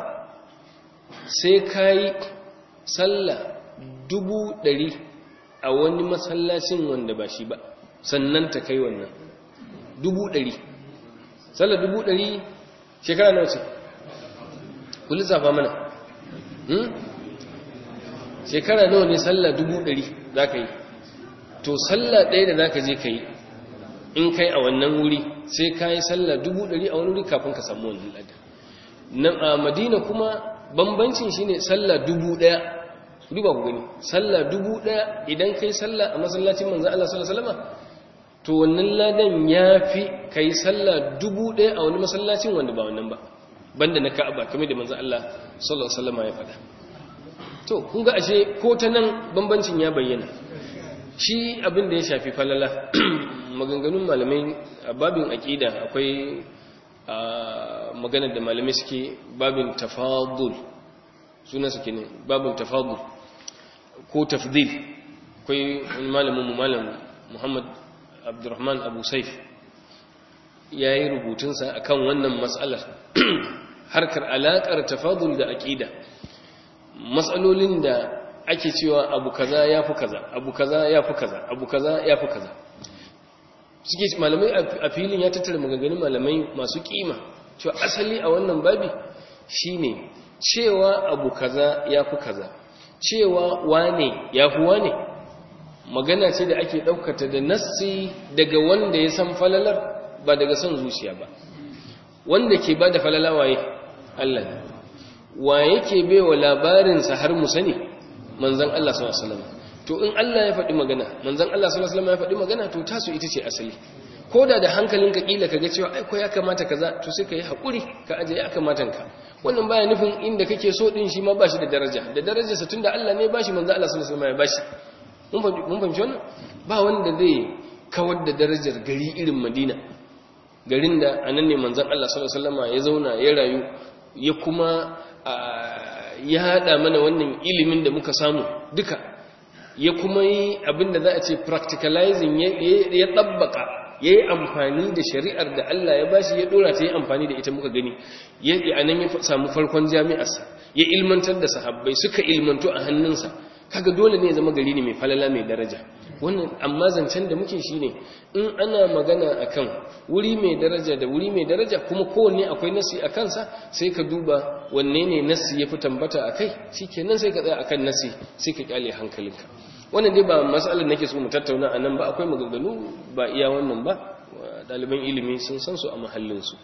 sai kai sallah dubu ɗari a wani masallacin wanda ba shi ba, sannan ta kai wannan dubu ɗari. Sallah dubu ɗari shekara nawa ce? Ku lissafa mana. Hmm? Shekara nawa ne sallah dubu ɗari za ka yi? To sallah ɗaya da za ka je ka yi, in kai a wannan wuri sai ka yi sallah dubu ɗari a wani wuri kafin ka samu wannan lada. Nan a Madina kuma bambancin shi ne sallah dubu ɗaya. Duba ku gani, sallah dubu ɗaya idan kai sallah a masallacin manzan Allah sallallahu alaihi wasallam, to wannan ladan ya fi ka yi sallah dubu ɗaya a wani masallacin wanda ba wannan ba, banda na Ka'aba kamar da manzan Allah sallallahu alaihi wasallam ya faɗa. To kun ga ashe ko ta nan bambancin ya bayyana. Shi abin da ya shafi falala maganganun malamai a babin aqida akwai maganar da malamai suke babin tafadul suna suke ne babin tafadul ko tafdil akwai wani malamin mu malam Muhammad Abdurrahman Abu Saif ya yi rubutunsa akan wannan matsalar harkar alaƙar tafadul da aƙida matsalolin da ake cewa abu kaza ya fi kaza abu kaza ya fi kaza abu kaza ya fi kaza suke malamai a filin ya tattara maganganun malamai masu kima cewa asali a wannan babi shine cewa abu kaza ya fi kaza cewa wane ya fi wane magana ce da ake ɗaukata da nassi daga wanda ya san falalar ba daga son zuciya ba wanda ke ba da falala waye Allah ne wa yake baiwa labarinsa har mu sani manzon Allah sallallahu alaihi wasallam to in Allah ya faɗi magana manzon Allah sallallahu alaihi wasallam ya faɗi magana to tasu ita ce asali koda da hankalinka kila kaga cewa ai ko ya kamata kaza to sai kai hakuri ka aje ya kamata ka wannan baya nufin inda kake so din shi ma bashi da daraja da darajarsa tunda Allah ne bashi manzon Allah sallallahu alaihi wasallam ya bashi mun fahimci mun fahimci wannan ba wanda zai kawar da darajar gari irin Madina garin da anan ne manzon Allah sallallahu alaihi wasallam ya zauna ya rayu ya kuma ya hada mana wannan ilimin da muka samu duka ya kuma yi abinda za a ce practicalizing ya tabbaka ya yi amfani da shari'ar da Allah ya bashi ya dora ta yi amfani da ita muka gani ya anan ya samu farkon jami'arsa ya ilmantar da sahabbai suka ilmantu a hannunsa kaga dole ne ya zama gari ne mai falala mai daraja wannan amma zancen da muke shine in ana magana akan wuri mai daraja da wuri mai daraja kuma kowanne akwai nasi a kansa sai ka duba wanne ne nasi ya fi tambata a kai shikenan sai ka tsaya akan nasi sai ka kyale hankalinka wannan dai ba mas'alar nake so mu tattauna anan ba akwai maganganu ba iya wannan ba daliban ilimi sun san su a mahallin su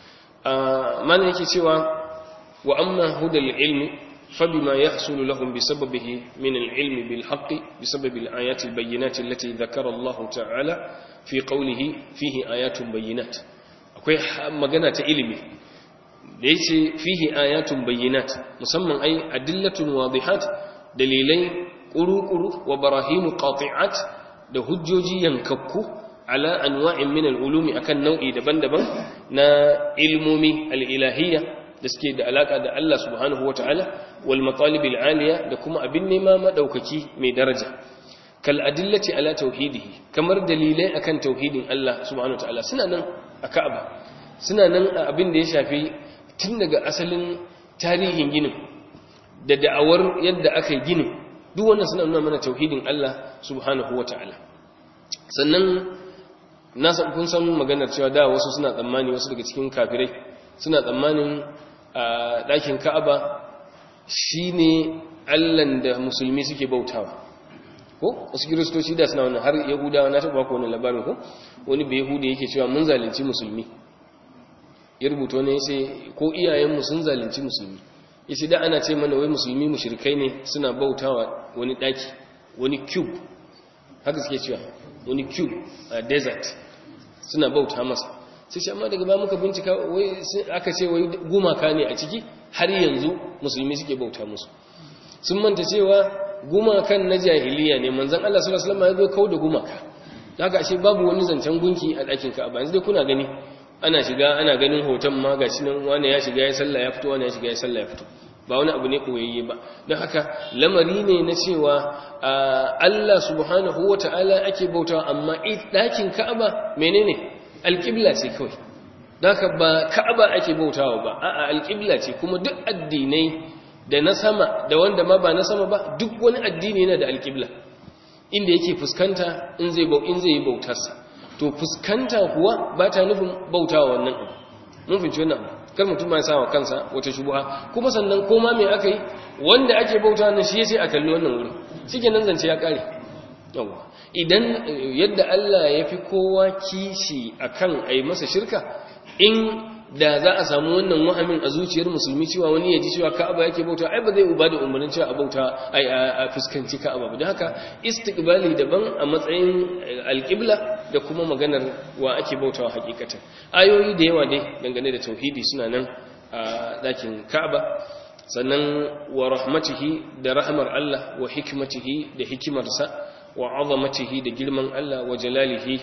mana yake cewa wa amma hudal ilmi فبما يحصل لهم بسببه من العلم بالحق بسبب الآيات البينات التي ذكر الله تعالى في قوله فيه آيات بينات akwai magana ta ilimi da yace fihi ayatun bayyinat musamman ai adillatun wadihat dalilai quru-quru wa barahin qati'at da hujjoji yankakku ala anwa'in min al-ulumi akan nau'i daban-daban na ilmomi al-ilahiyya da suke da alaka da Allah subhanahu wataala wal matalib al aliya da kuma abin nema madaukaki mai daraja kal adillati ala tauhidihi kamar dalilai akan tauhidin Allah subhanahu wataala suna nan a Ka'aba suna nan a abin da ya shafi tun daga asalin tarihin ginin da da'awar yadda aka yi ginin duk wannan suna nuna mana tauhidin Allah subhanahu wataala sannan na san kun san maganar cewa da wasu suna tsammani wasu daga cikin kafirai suna tsammanin a ɗakin Ka'aba shi ne Allahn da musulmi suke bautawa ko wasu kiristoci da suna wannan har yahudawa na taɓa ko wani labarin ko wani bai yahuda yake cewa mun zalunci musulmi ya rubuta wani yace ko iyayenmu sun zalunci musulmi yace da ana ce mana wai musulmi mushrikai ne suna bautawa wani ɗaki wani cube haka suke cewa wani cube a desert suna bauta masa sai shi amma daga ba muka bincika wai aka ce wai gumaka ne a ciki har yanzu musulmi suke bauta musu sun manta cewa gumakan na jahiliya ne manzon Allah sallallahu alaihi wasallam ya zo kawo da gumaka haka ashe babu wani zancen gunki a ɗakin Ka'aba yanzu dai kuna gani ana shiga ana ganin hoton ma gashi nan wani ya shiga ya sallah ya fito wani ya shiga ya sallah ya fito ba wani abu ne koyayye ba don haka lamari ne na cewa Allah subhanahu wata'ala ake bautawa amma ɗakin Ka'aba menene alƙibla ce kawai daga ba Ka'aba ake bautawa ba a'a alƙibla ce kuma duk addinai da na sama da wanda ma ba na sama ba duk wani addini yana da alƙibla inda yake fuskanta in zai bau in zai yi bautarsa to fuskanta kuwa ba ta nufin bautawa wannan abu mun fice wannan abu kar mutum ma ya sa wa kansa wata shubha kuma sannan koma me aka yi wanda ake bautawa nan shi yace a kalli wannan wurin shikenan zance ya kare yawa idan yadda Allah ya fi kowa kishi akan ai masa shirka in da za a samu wannan wahamin a zuciyar musulmi cewa wani ya ji cewa Ka'aba yake bauta ai ba zai uba da umarnin cewa a bauta ai a fuskanci Ka'aba ba don haka istiqbali daban a matsayin alqibla da kuma maganar wa ake bautawa hakikatan ayoyi da yawa dai dangane da tauhidi suna nan a dakin Ka'aba sannan wa rahmatihi da rahmar Allah wa hikmatihi da hikimarsa wa azamatihi da girman Allah wa jalalihi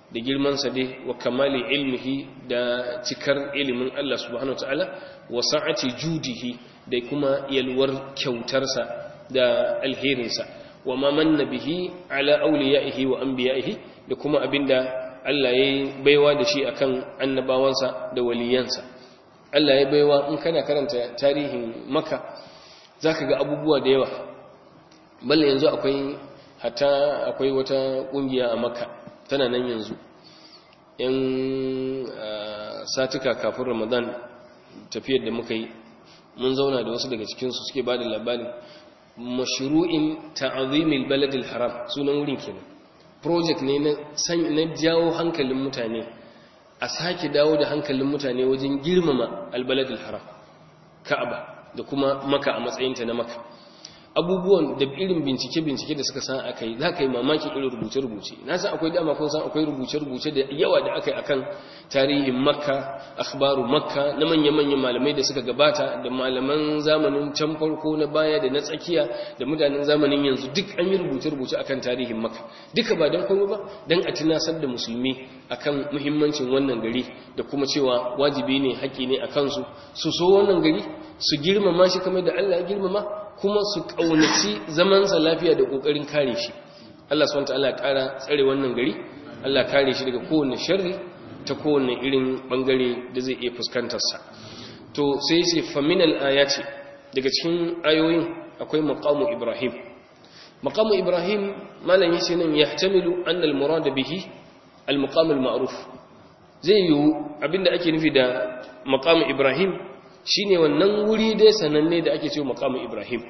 da girmansa dai wa kamali ilmihi da cikar ilimin Allah subhanahu wataala wa sa'ati judihi da kuma yalwar kyautarsa da alherinsa wa ma manna bihi ala awliyaihi wa anbiya'ihi da kuma abinda Allah ya baiwa da shi akan annabawansa da waliyansa. Allah ya baiwa in kana karanta tarihin Makka zaka ga abubuwa da yawa. Balle yanzu akwai hatta akwai wata kungiya a Makka tana nan yanzu. Yan satuka kafin Ramadan tafiyar da muka yi mun zauna da wasu daga cikin su suke bada labarin mashru'in ta'zimil baladil haram sunan wurin kenan. Project ne na san na jawo hankalin mutane a sake dawo da hankalin mutane wajen girmama albaladil haram Ka'aba da kuma Makka a matsayinta na Makka. Abubuwan da irin bincike-bincike da suka san aka yi za ka yi mamakin irin rubuce-rubuce na san akwai dama kun san akwai rubuce-rubuce da yawa da aka yi akan tarihin Makka, akhbaru Makka na manya-manyan malamai da suka gabata da malaman zamanin can farko na baya da na tsakiya da mutanen zamanin yanzu duk an yi rubuce-rubuce akan tarihin Makka duka ba don komai ba don a tunasar da musulmi akan muhimmancin wannan gari da kuma cewa wajibi ne haƙƙi ne a kansu su so wannan gari su girmama shi kamar da Allah ya girmama kuma su kaunaci zamansa lafiya da kokarin kare shi. Allah subhanahu wataala ya kara tsare wannan gari, Allah kare shi daga kowanne sharri ta kowanne irin bangare da zai iya fuskantar sa. To sai sai faminal ayati daga cikin ayoyin akwai maqamu Ibrahim. Maqamu Ibrahim malan yace nan yahtamilu anna al-murad bihi al-maqam al-ma'ruf. Zai yi abinda ake nufi da maqamu Ibrahim shine wannan wuri dai sananne da ake cewa maqamu Ibrahim.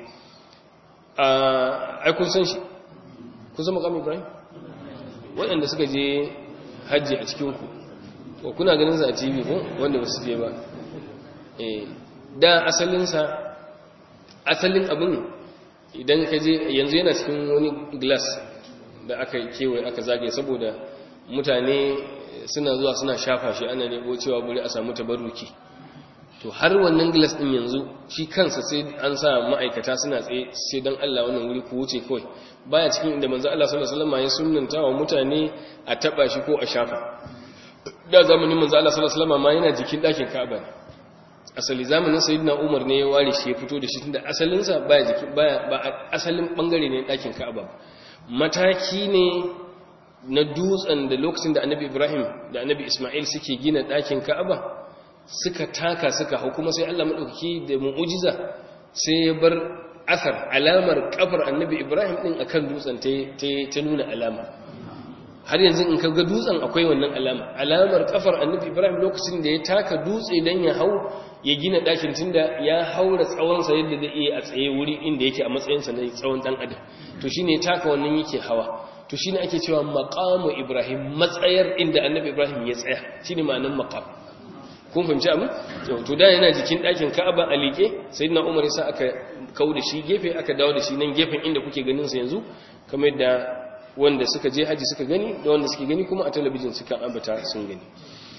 ai kun san shi kun san maqamu Ibrahim waɗanda suka je haji a cikin ku ko kuna ganin sa a T V ko wanda ba su je ba eh da asalin sa asalin abin idan ka je yanzu yana cikin wani glass da aka kewaye aka zage saboda mutane suna zuwa suna shafa shi ana nebo cewa buri a samu tabarruki. To har wannan glass din yanzu shi kansa sai an sa ma'aikata suna tsaye sai dan Allah wannan wuri ku wuce kawai baya cikin inda manzo Allah sallallahu alaihi wasallam ya sunnanta wa mutane a taba shi ko a shafa. Da zamanin manzo Allah sallallahu alaihi wasallam ma yana jikin dakin Ka'aba ne. Asali zamanin Sayyidina Umar ne ya ware shi ya fito da shi tunda asalin sa baya jikin baya ba asalin bangare ne dakin Ka'aba. Mataki ne na dutsen da lokacin da Annabi Ibrahim da Annabi Isma'il suke gina dakin Ka'aba suka taka suka hau kuma sai Allah maɗaukaki da mu'ujiza sai ya bar athar alamar kafar annabi Ibrahim din akan dutsen ta nuna alama har yanzu in ka ga dutsen akwai wannan alama alamar kafar annabi Ibrahim lokacin da ya taka dutse dan ya hau ya gina ɗakin tunda ya haura tsawonsa yadda zai iya a tsaye wuri inda yake a matsayinsa na tsawon ɗan adam to shine ya taka wannan yake hawa to shine ake cewa maqamu Ibrahim matsayar inda annabi Ibrahim ya tsaya shine ma'anar maqam kun fahimci abin to da yana jikin ɗakin Ka'aba a liƙe sayyidina Umar ya sa aka kawo da shi gefe aka dawo da shi nan gefen inda kuke ganin sa yanzu kamar yadda wanda suka je haji suka gani da wanda suke gani kuma a talabijin suka ambata sun gani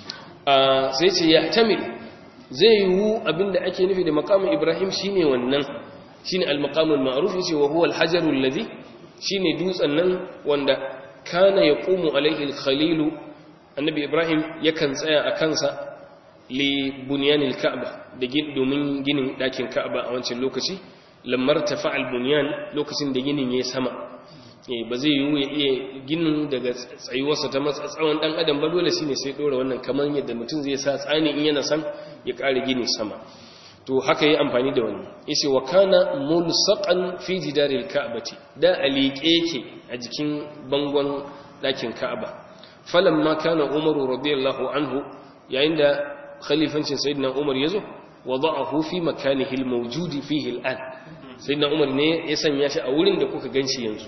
a sai ce ya tamil zai yiwu abinda ake nufi da maqamin Ibrahim shine wannan shine al-maqamul ma'ruf yace wa huwa al-hajarul ladhi shine dutsen nan wanda kana yaqumu alaihi al-khalil annabi Ibrahim yakan tsaya a kansa li bunyanil ka'ba da domin ginin dakin ka'aba a wancan lokaci lamar tafa'al bunyan lokacin da ginin yayi sama eh ba zai yiwu ya iya ginin daga tsayuwarsa ta matsatsawan dan adam ba dole shine sai dora wannan kaman yadda mutum zai sa tsani in yana san ya kare gini sama to haka yayi amfani da wannan yace wa kana mulsaqan fi jidaril ka'bati da alike yake a jikin bangon dakin ka'aba falamma kana umaru radiyallahu anhu yayin da khalifancin sayyidina Umar yazo wada'ahu fi makanihi al-mawjud fihi al-an sayyidina Umar ne ya sanya shi a wurin da kuka ganshi yanzu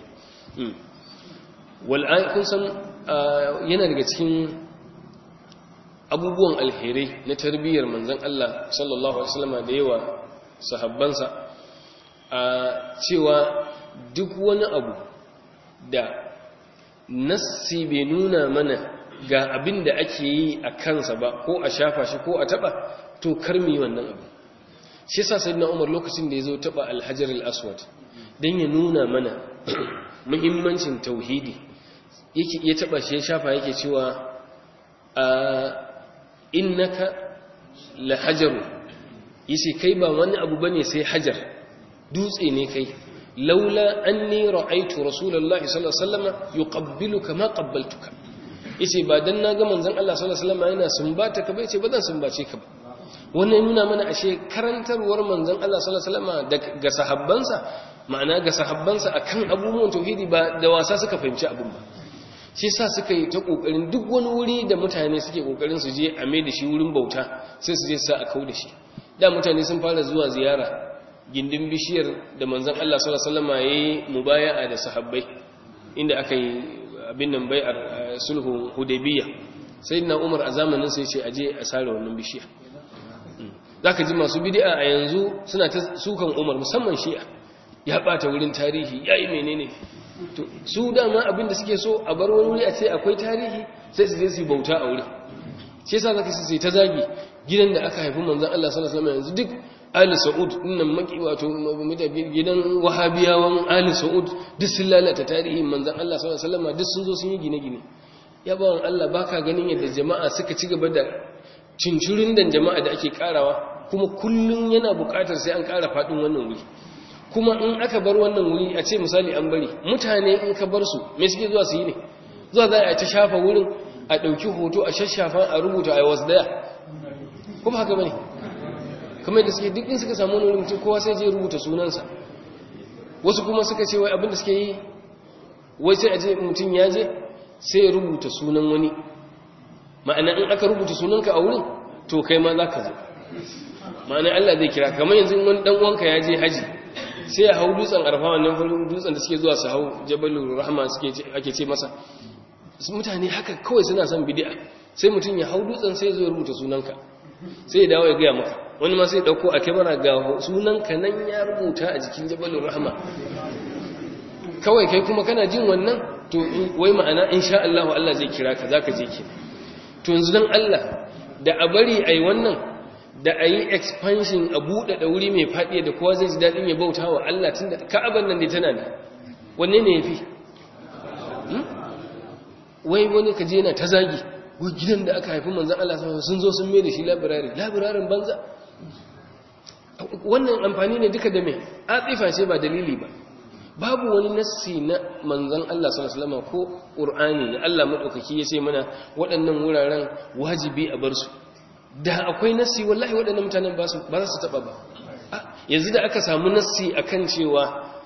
wal an kun san yana daga cikin abubuwan alherai na tarbiyyar manzon Allah sallallahu alaihi wasallam da yawa sahabbansa cewa duk wani abu da nassi bai nuna mana ga abin da ake yi a kansa ba ko a shafa shi ko a taba to karmi wannan abu shi yasa sayyidina Umar lokacin da yazo taba al-hajar al-aswad dan ya nuna mana muhimmancin tauhidi yake ya taba shi ya shafa yake cewa a innaka la hajaru yace kai ba wani abu bane sai hajar dutse ne kai laula anni ra'aytu rasulullahi sallallahu alaihi wasallam yuqabbiluka ma qabbaltuka yace ba dan naga manzon Allah sallallahu alaihi wasallam yana sumbata ka ba yace ba zan sumbace ka ba wannan nuna mana ashe karantarwar manzon Allah sallallahu alaihi wasallam ga sahabbansa ma'ana ga sahabbansa akan abubuwan tauhidi ba da wasa suka fahimci abun ba shi yasa suka yi ta kokarin duk wani wuri da mutane suke kokarin su je a mai da shi wurin bauta sai su je sa a kau da shi da mutane sun fara zuwa ziyara gindin bishiyar da manzon Allah sallallahu alaihi wasallam yayi mubaya'a da sahabbai inda aka yi abin nan bai'ar sulhu hudaybiyah sayyidina Umar a zamanin sai ce aje a sare wannan bishiya zaka ji masu bid'a a yanzu suna ta sukan Umar musamman Shi'a ya bata wurin tarihi yayi menene to su dama abin da suke so a bar wani wuri a ce akwai tarihi sai su je su bauta a wuri shi yasa zaka sai ta zagi gidan da aka haifi manzon Allah sallallahu alaihi wasallam yanzu duk Ali Saud dinnan maki wato gidan Wahabiyawan Ali Saud duk sun lalata tarihin manzon Allah sallallahu alaihi wasallam duk sun zo sun yi gine-gine ya bawon Allah baka ganin yadda jama'a suka ci gaba da cincirin dan jama'a da ake karawa kuma kullun yana buƙatar sai an ƙara fadin wannan wuri kuma in aka bar wannan wuri a ce misali an bari mutane in ka bar su me suke zuwa su yi ne zuwa za a ta shafa wurin a ɗauki hoto a shashafa a rubuta I was there kuma haka bane kamar da suke duk in suka samu wani mutum kowa sai je rubuta sunansa wasu kuma suka ce wai abinda suke yi wai sai a je mutum ya je sai ya rubuta sunan wani ma'ana in aka rubuta sunanka a wurin to kai ma za ka zo ma'ana Allah zai kira kamar yanzu wani dan uwanka ya je haji sai ya hau dutsen arfa wannan farin dutsen da suke zuwa su hau jabalur rahma suke ake ce masa mutane haka kawai suna son bid'a sai mutum ya hau dutsen sai ya zo ya rubuta sunanka sai ya dawo ya gaya maka wani ma sai ya dauko a kamera ga sunanka nan ya rubuta a jikin jabalur rahma kawai kai kuma kana jin wannan to wai ma'ana insha Allah Allah zai kira ka zaka je ki to yanzu dan Allah da a bari ai wannan da ayi expansion a bude da wuri mai fadi da kowa zai ji dadin ya bauta wa Allah tunda Ka'aban nan ne tana ne wanne ne yafi wai wani kaje yana ta zagi wai gidan da aka haifi manzon Allah sun zo sun mai da shi library libraryn banza wannan amfani ne duka da me atifa ce ba dalili ba babu wani nassi na manzon Allah sallallahu alaihi wasallam ko Qur'ani da Allah madaukaki ya ce mana waɗannan wuraren wajibi a bar su da akwai nassi wallahi waɗannan mutanen ba su ba za su taba ba yanzu da aka samu nassi akan cewa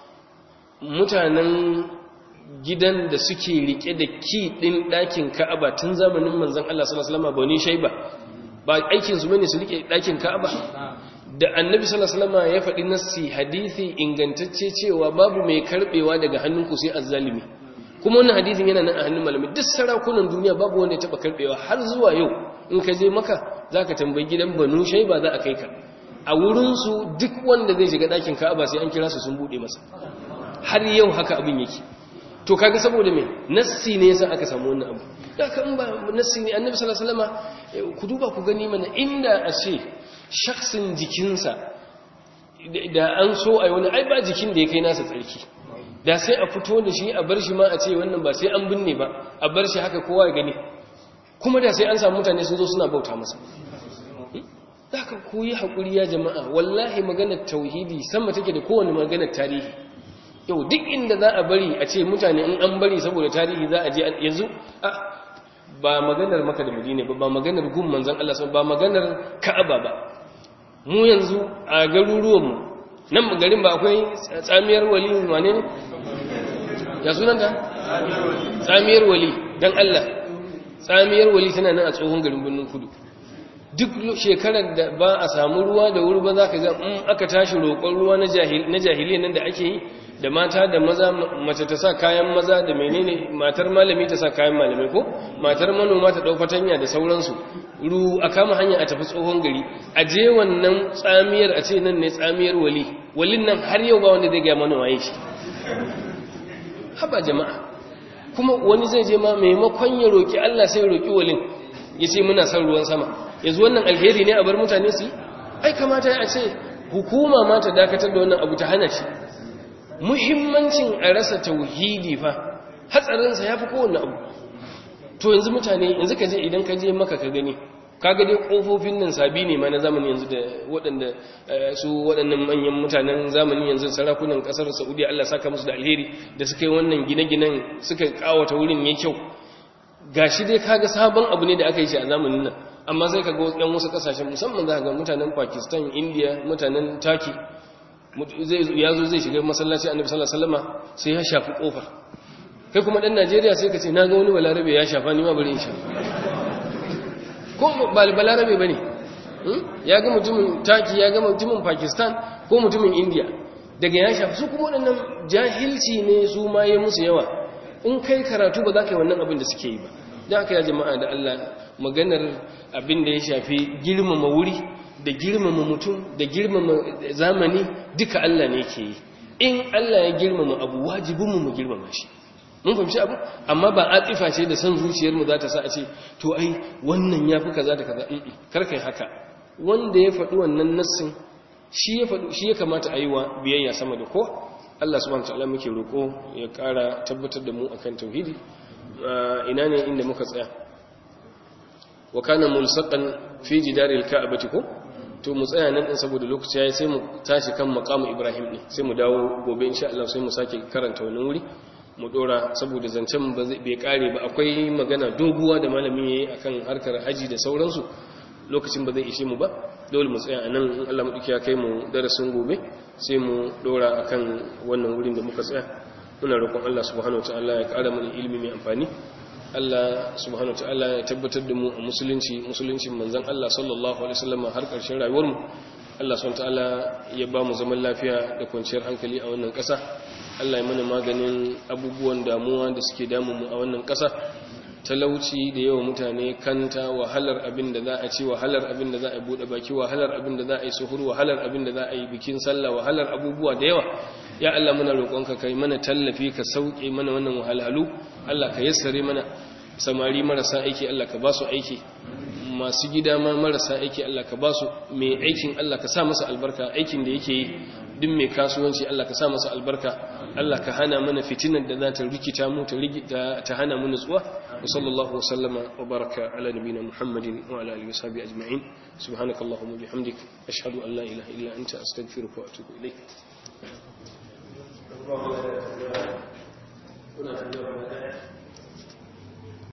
mutanen gidan da suke rike da ki din ɗakin Ka'aba tun zamanin manzon Allah sallallahu alaihi wasallam bani Shayba ba aikin su bane su rike ɗakin Ka'aba da annabi sallallahu alaihi wasallam ya faɗi nassi hadisi ingantacce cewa babu mai karbewa daga hannunku sai azzalimi kuma wannan hadisin yana nan a hannun malamai duk sarakunan duniya babu wanda ya taba karbewa har zuwa yau in ka je maka zaka tambayi gidan Banu Shayba za a kai ka a wurin su duk wanda zai shiga ɗakin Ka'aba sai an kira su sun bude masa har yau haka abin yake to kaga saboda me nassi ne yasa aka samu wannan abu da kan ba nassi ne annabi sallallahu alaihi wasallam ku duba ku gani mana inda a ce shaksin jikinsa da an so ai wani ai ba jikin da ya kai nasa tsarki da sai a fito da shi a bar shi ma a ce wannan ba sai an binne ba a bar shi haka kowa ya gani kuma da sai an samu mutane sun zo suna bauta masa zaka koyi hakuri ya jama'a wallahi maganar tauhidi sama take da kowane maganar tarihi yau duk inda za a bari a ce mutane in an bari saboda tarihi za a je yanzu ba maganar Makka da Madina ba ba maganar gun manzon Allah ba maganar Ka'aba ba mu yanzu a garuruwanmu nan garin ba akwai tsamiyar wali wane ne ya sunanta tsamiyar wali dan Allah tsamiyar wali tana nan a tsohon garin Birnin Kudu duk shekarar da ba a samu ruwa da wuri ba za ka ga in aka tashi roƙon ruwa na jahiliya nan da ake yi da mata da maza mace ta sa kayan maza da menene matar malami ta sa kayan malamai ko matar manoma ta dau fatanya da sauransu ru a kama hanya a tafi tsohon gari a je wannan tsamiyar a ce nan ne tsamiyar wali walin nan har yau ba wanda zai ga mana waye shi haba jama'a kuma wani zai je ma maimakon ya roki Allah sai ya roki walin ya ce muna son ruwan sama yanzu wannan alheri ne a bar mutane su ai kamata ya ce hukuma ma ta dakatar da wannan abu ta hana shi muhimmancin a rasa tauhidi fa hatsarinsa ya fi kowane abu. To yanzu mutane yanzu ka je idan ka je maka ka gani kaga dai kofofin nan sabi ne ma na zamani yanzu da waɗanda su waɗannan manyan mutanen zamani yanzu sarakunan ƙasar Saudiya Allah saka musu da alheri da suka yi wannan gine-ginen suka kawata wurin yayin kyau gashi dai kaga sabon abu ne da aka yi shi a zamanin nan amma sai kaga wasu ɗan wasu ƙasashen musamman za ka ga mutanen Pakistan India mutanen Turkey zai yazo zai shiga masallaci Annabi sallallahu alaihi wasallama sai ya shafi kofar kai kuma dan Najeriya sai ka ce na ga wani balarabe ya shafa ni ma bari in shafa ko balarabe bane ya ga mutumin Turkey ya ga mutumin Pakistan ko mutumin India daga ya shafa su kuma waɗannan jahilci ne su ma yayi musu yawa in kai karatu ba za ka yi wannan abin da suke yi ba dan haka ya jama'a da Allah maganar abin da ya shafi girmama wuri da girmama mutum da girmama zamani duka Allah ne ke yi in Allah ya girmama abu wajibinmu mu girmama shi mun fahimci abu amma ba atifa ce da san zuciyarmu za ta sa a ce to ai wannan ya fi kaza da kaza karkai haka wanda ya faɗi wannan nassin shi ya faɗi shi ya kamata a yi wa biyayya sama da ko Allah subhanahu wataala muke roƙo ya ƙara tabbatar da mu akan tauhidi ina ne inda muka tsaya wa kana mulsaqan fi jidaril ka'bati ko to mu tsaya nan din saboda lokaci yayi sai mu tashi kan maqamu Ibrahim ne sai mu dawo gobe insha Allah sai mu sake karanta wannan wuri mu dora saboda zancen ba zai bai kare ba akwai magana doguwa da malami yayi akan harkar haji da sauransu lokacin ba zai ishe mu ba dole mu tsaya anan in Allah madauki ya kai mu darasin gobe sai mu dora akan wannan wurin da muka tsaya muna roƙon Allah subhanahu wataala ya ƙara mana ilimi mai amfani Allah subhanahu wataala ya tabbatar da mu a musulunci musuluncin manzon Allah sallallahu alaihi wasallam har ƙarshen rayuwar mu Allah subhanahu wataala ya ba mu zaman lafiya da kwanciyar hankali a wannan ƙasa Allah ya mana maganin abubuwan damuwa da suke damu mu a wannan ƙasa talauci da yawa mutane kanta wahalar abin da za a ci wahalar abin da za a bude baki wahalar abin da za a yi suhur wahalar abin da za a yi bikin sallah wahalar abubuwa da yawa ya Allah muna roƙonka kai mana tallafi ka sauke mana wannan wahalhalu Allah ka yassare mana samari marasa aiki Allah ka ba su aiki masu gida ma marasa aiki Allah ka ba su mai aikin Allah ka sa masa albarka aikin da yake yi duk mai kasuwanci Allah ka sa masa albarka Allah ka hana mana fitinar da za ta rikita mu ta rikita ta hana mu nutsuwa wa sallallahu wasallama wa baraka ala nabiyina Muhammadin wa ala alihi washabihi ajma'in subhanakallahumma bihamdik ashhadu an la ilaha illa anta astaghfiruka wa atubu ilayk kuna